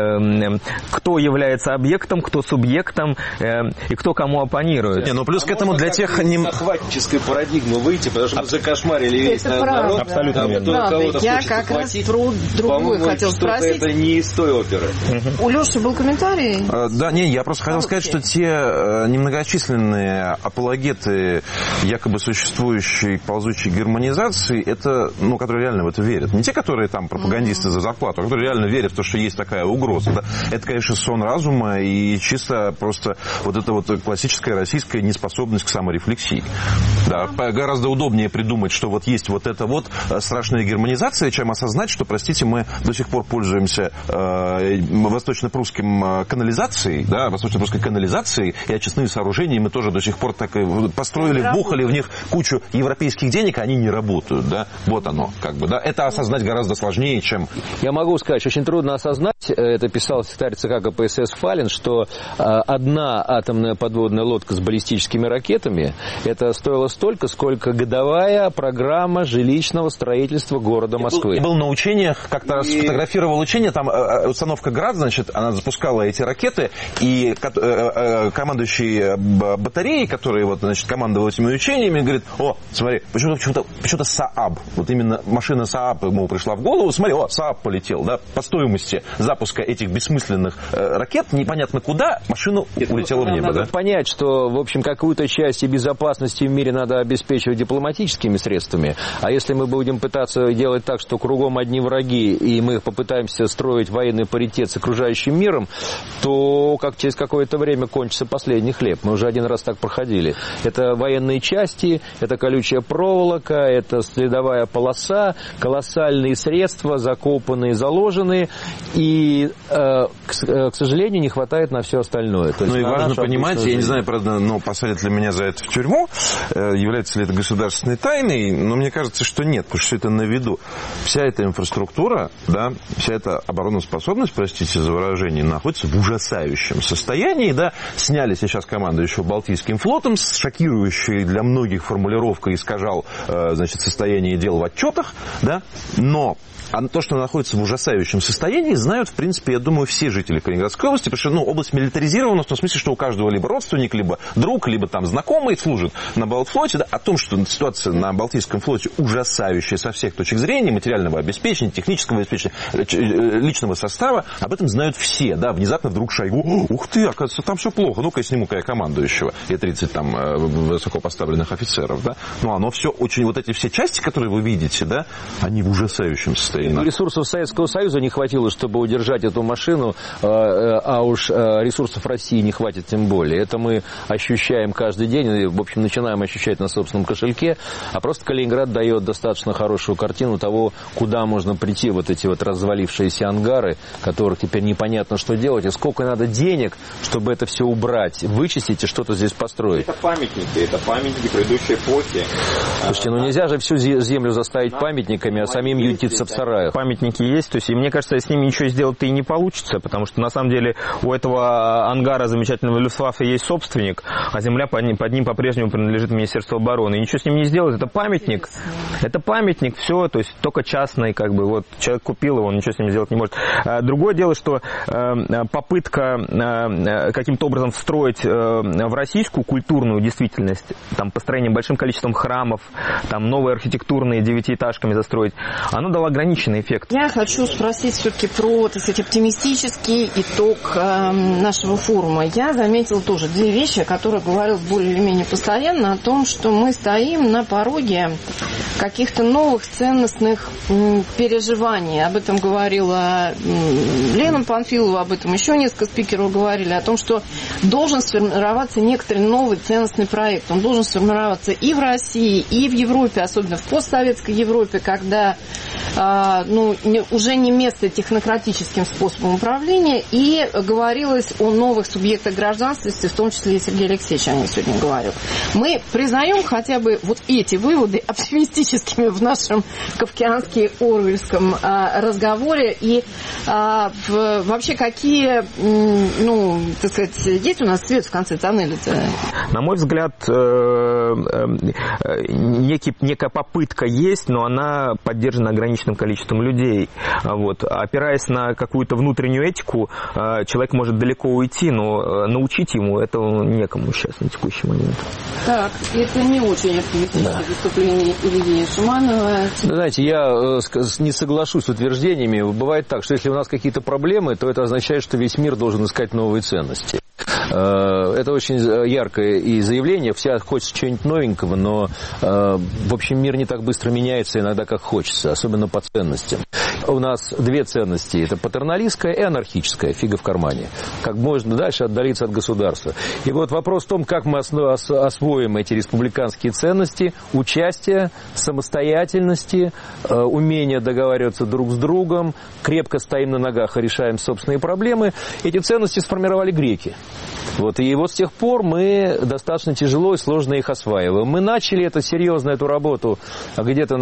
кто является объектом, кто субъектом, и кто кому оппонирует. Не, плюс к этому для тех... захватнической парадигмы выйти, потому что мы закошмарили весь народ. Абсолютно верно. Я как раз про другую хотел спросить. Это не из той оперы. У Леши был комментарий? Да, я просто хотел сказать, что те немногочисленные апологеты якобы существующей ползучей германизации, это, которые реально в это верят. Не те, которые там пропагандисты за зарплату, а которые реально верят в то, что есть такая угроза. Да? Это, конечно, сон разума и чисто просто вот эта вот классическая российская неспособность к саморефлексии. Да, гораздо удобнее придумать, что вот есть вот эта вот страшная германизация, чем осознать, что, простите, мы до сих пор пользуемся восточно-прусской канализацией и очистные сооружения, мы тоже до сих пор так и построили, вбухали в них кучу европейских денег, а они не работают. Да? Вот оно, как бы, да. Это осознать гораздо сложнее, чем... Я могу сказать, очень трудно осознать, это писал секретарь ЦК КПСС Фалин, что одна атомная подводная лодка с баллистическими ракетами, это стоило столько, сколько годовая программа жилищного строительства города Москвы. Я был на учениях, как-то сфотографировал учение, там установка «Град», значит, она запускала эти ракеты, и командующий батареей, который командовал этими учениями, говорит: о, смотри, почему-то Сааб, вот именно машина Сааб ему пришла в голову, смотри, Сааб полетел, да, по стоимости запуска этих бессмысленных ракет, непонятно куда, машина улетела в небо. Надо понять, что, в общем, какую-то часть безопасности в мире надо обеспечивать дипломатическими средствами, а если мы будем пытаться делать так, что кругом одни враги, и мы попытаемся строить военный паритет с окружающим миром, то как через какое-то время кончится последний хлеб. Мы уже один раз так проходили. Это военные части, это колючая проволока, это следовая полоса, колоссальные средства, закопанные, заложенные, и, к сожалению, не хватает на все остальное. То есть, и важно понимать, я не знаю, правда, но посадят ли меня за это в тюрьму, является ли это государственной тайной, но мне кажется, что нет, потому что это на виду. Вся эта инфраструктура, да, вся эта обороноспособность, простите за выражение, находится в ужасающем состоянии, да, сняли сейчас командующего Балтийским флотом с шокирующей для многих формулировкой искажал, значит, состояние дел в отчетах, да, но то, что находится в ужасающем состоянии, знают, в принципе, я думаю, все жители Калининградской области, потому что, область милитаризирована в том смысле, что у каждого либо родственник, либо друг, либо там знакомый служит на Балтфлоте, да, о том, что ситуация на Балтийском флоте ужасающая со всех точек зрения, материального обеспечения, технического обеспечения, личного состава, об этом знают все, да, внезапно вдруг Шойгу, ух ты, оказывается, там все плохо, ну-ка, я сниму-ка я командующего, и 30 там высокопоставленных офицеров, да, но оно все очень, вот эти все части, которые вы видите, да, они в ужасающем состоянии. Ресурсов Советского Союза не хватило, чтобы удержать эту машину, а уж ресурсов России не хватит тем более. Это мы ощущаем каждый день, и, в общем, начинаем ощущать на собственном кошельке, а просто Калининград дает достаточно хорошую картину того, куда можно прийти, вот эти вот развалившиеся ангары, которых теперь непонятно, что делать, и сколько надо денег, чтобы это все убрать, вычистить и что-то здесь построить. Это памятники предыдущей эпохи. Слушайте, нельзя же всю землю заставить памятниками, а самим ютиться в сараях. Памятники есть, то есть, и мне кажется, с ними ничего сделать-то и не получится, потому что, на самом деле, у этого ангара замечательного Люфтваффе есть собственник, а земля под ним по-прежнему принадлежит Министерству обороны. И ничего с ним не сделать, это памятник, все, то есть, только частный, как бы, вот, человек купил его, он ничего с ним сделать не может. Другое дело, что попытка каким-то образом встроить в российскую культурную действительность, там, построением большим количеством храмов, там, новые архитектурные девятиэтажками застроить, оно дало ограниченный эффект. Я хочу спросить все-таки про, так сказать, оптимистический итог нашего форума. Я заметила тоже две вещи, о которых говорил более или менее постоянно, о том, что мы стоим на пороге каких-то новых ценностных переживаний. Об этом говорила Лена Панфилова, об этом еще несколько спикеров говорили, о том, что должен сформироваться некоторый новый ценностный проект. Он должен сформироваться и в России, и в Европе, особенно в постсоветской Европе, когда уже не место технократическим способом управления, и говорилось о новых субъектах гражданственности, в том числе и Сергей Алексеевич о них сегодня говорил. Мы признаем хотя бы вот эти выводы оптимистическими в нашем кавкианске-орвельском разговоре, и вообще какие, так сказать, есть у нас свет в конце тоннеля-то? На мой взгляд, некая попытка есть, но она поддержана ограниченным количеством людей. Вот. Опираясь на какую-то внутреннюю этику, человек может далеко уйти, но научить ему этого некому сейчас на текущий момент. Так, это не очень оптимистическое выступление Ильи Шуманова. Знаете, я не соглашусь с утверждениями. Бывает так, что если у нас какие-то проблемы, то это означает, что весь мир должен искать новые ценности. Это очень яркое и заявление. Все хочется чего-нибудь новенького, но, в общем, мир не так быстро меняется иногда, как хочется, особенно по ценностям. У нас две ценности. Это патерналистская и анархическая, фига в кармане. Как можно дальше отдалиться от государства. И вот вопрос в том, как мы освоим эти республиканские ценности, участие, самостоятельности, умение договариваться друг с другом, крепко стоим на ногах и решаем собственные проблемы. Эти ценности сформировали греки. И вот с тех пор мы достаточно тяжело и сложно их осваиваем. Мы начали эту работу где-то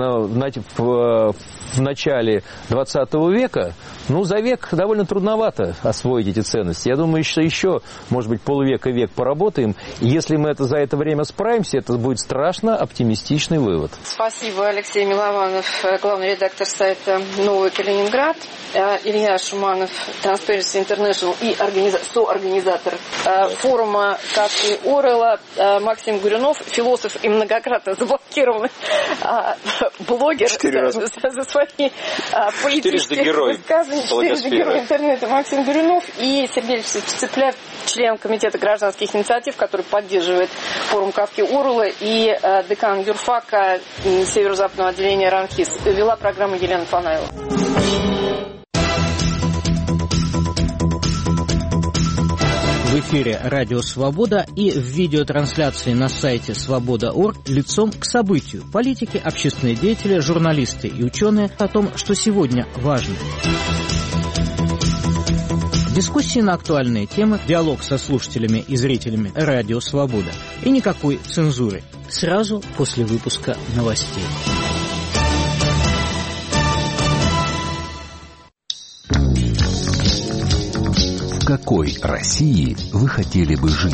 в начале 20 века. За век довольно трудновато освоить эти ценности. Я думаю, что еще, может быть, полвека-век поработаем. Если мы за это время справимся, это будет страшно оптимистичный вывод. Спасибо, Алексей Милованов, главный редактор сайта «Новый Калининград», Илья Шуманов, Transparency International и соорганизатор форума Кавки Орвелла, Максим Горюнов, философ и многократно заблокированный блогер за свои политические высказывания. Четырежды герой интернета Максим Горюнов и Сергей Алексеевич Цыпляк, член комитета гражданских инициатив, который поддерживает форум Кавки Орвелла, и декан юрфака северо-западного отделения РАНХИС. Вела программу Елена Фанаева. эфире «Радио Свобода» и в видеотрансляции на сайте свобода.орг лицом к событию. Политики, общественные деятели, журналисты и ученые о том, что сегодня важно. Дискуссии на актуальные темы, диалог со слушателями и зрителями «Радио Свобода». И никакой цензуры. Сразу после выпуска новостей. В какой России вы хотели бы жить?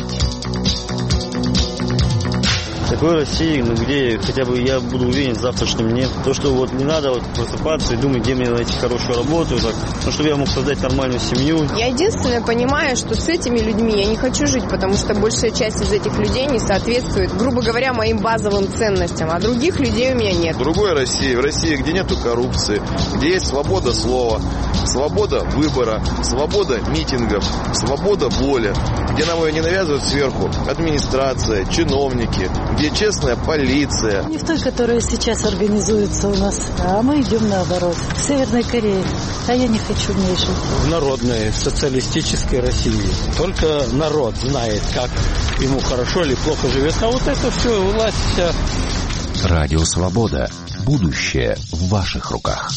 В такой России, где хотя бы я буду уверен в завтрашнем дне. То, что вот не надо просыпаться и думать, где мне найти хорошую работу, чтобы я мог создать нормальную семью. Я единственное понимаю, что с этими людьми я не хочу жить, потому что большая часть из этих людей не соответствует, грубо говоря, моим базовым ценностям, а других людей у меня нет. В другой России, в России, где нету коррупции, где есть свобода слова, свобода выбора, свобода митингов, свобода воли, где нам ее не навязывают сверху администрация, чиновники, где честная полиция. Не в той, которая сейчас организуется у нас, а мы идем наоборот. К Северной Корее. А я не хочу в ней жить. В народной социалистической России. Только народ знает, как ему хорошо или плохо живет. А вот это все, власть вся. Радио Свобода. Будущее в ваших руках.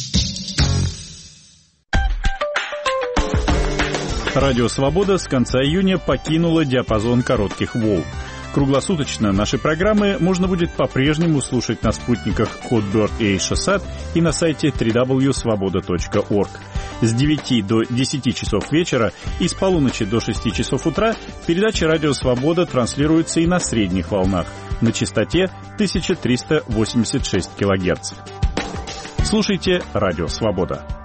Радио «Свобода» с конца июня покинула диапазон коротких волн. Круглосуточно наши программы можно будет по-прежнему слушать на спутниках Hotbird и Eutelsat и на сайте www.svoboda.org. С 9 до 10 часов вечера и с полуночи до 6 часов утра передача «Радио Свобода» транслируется и на средних волнах на частоте 1386 кГц. Слушайте «Радио Свобода».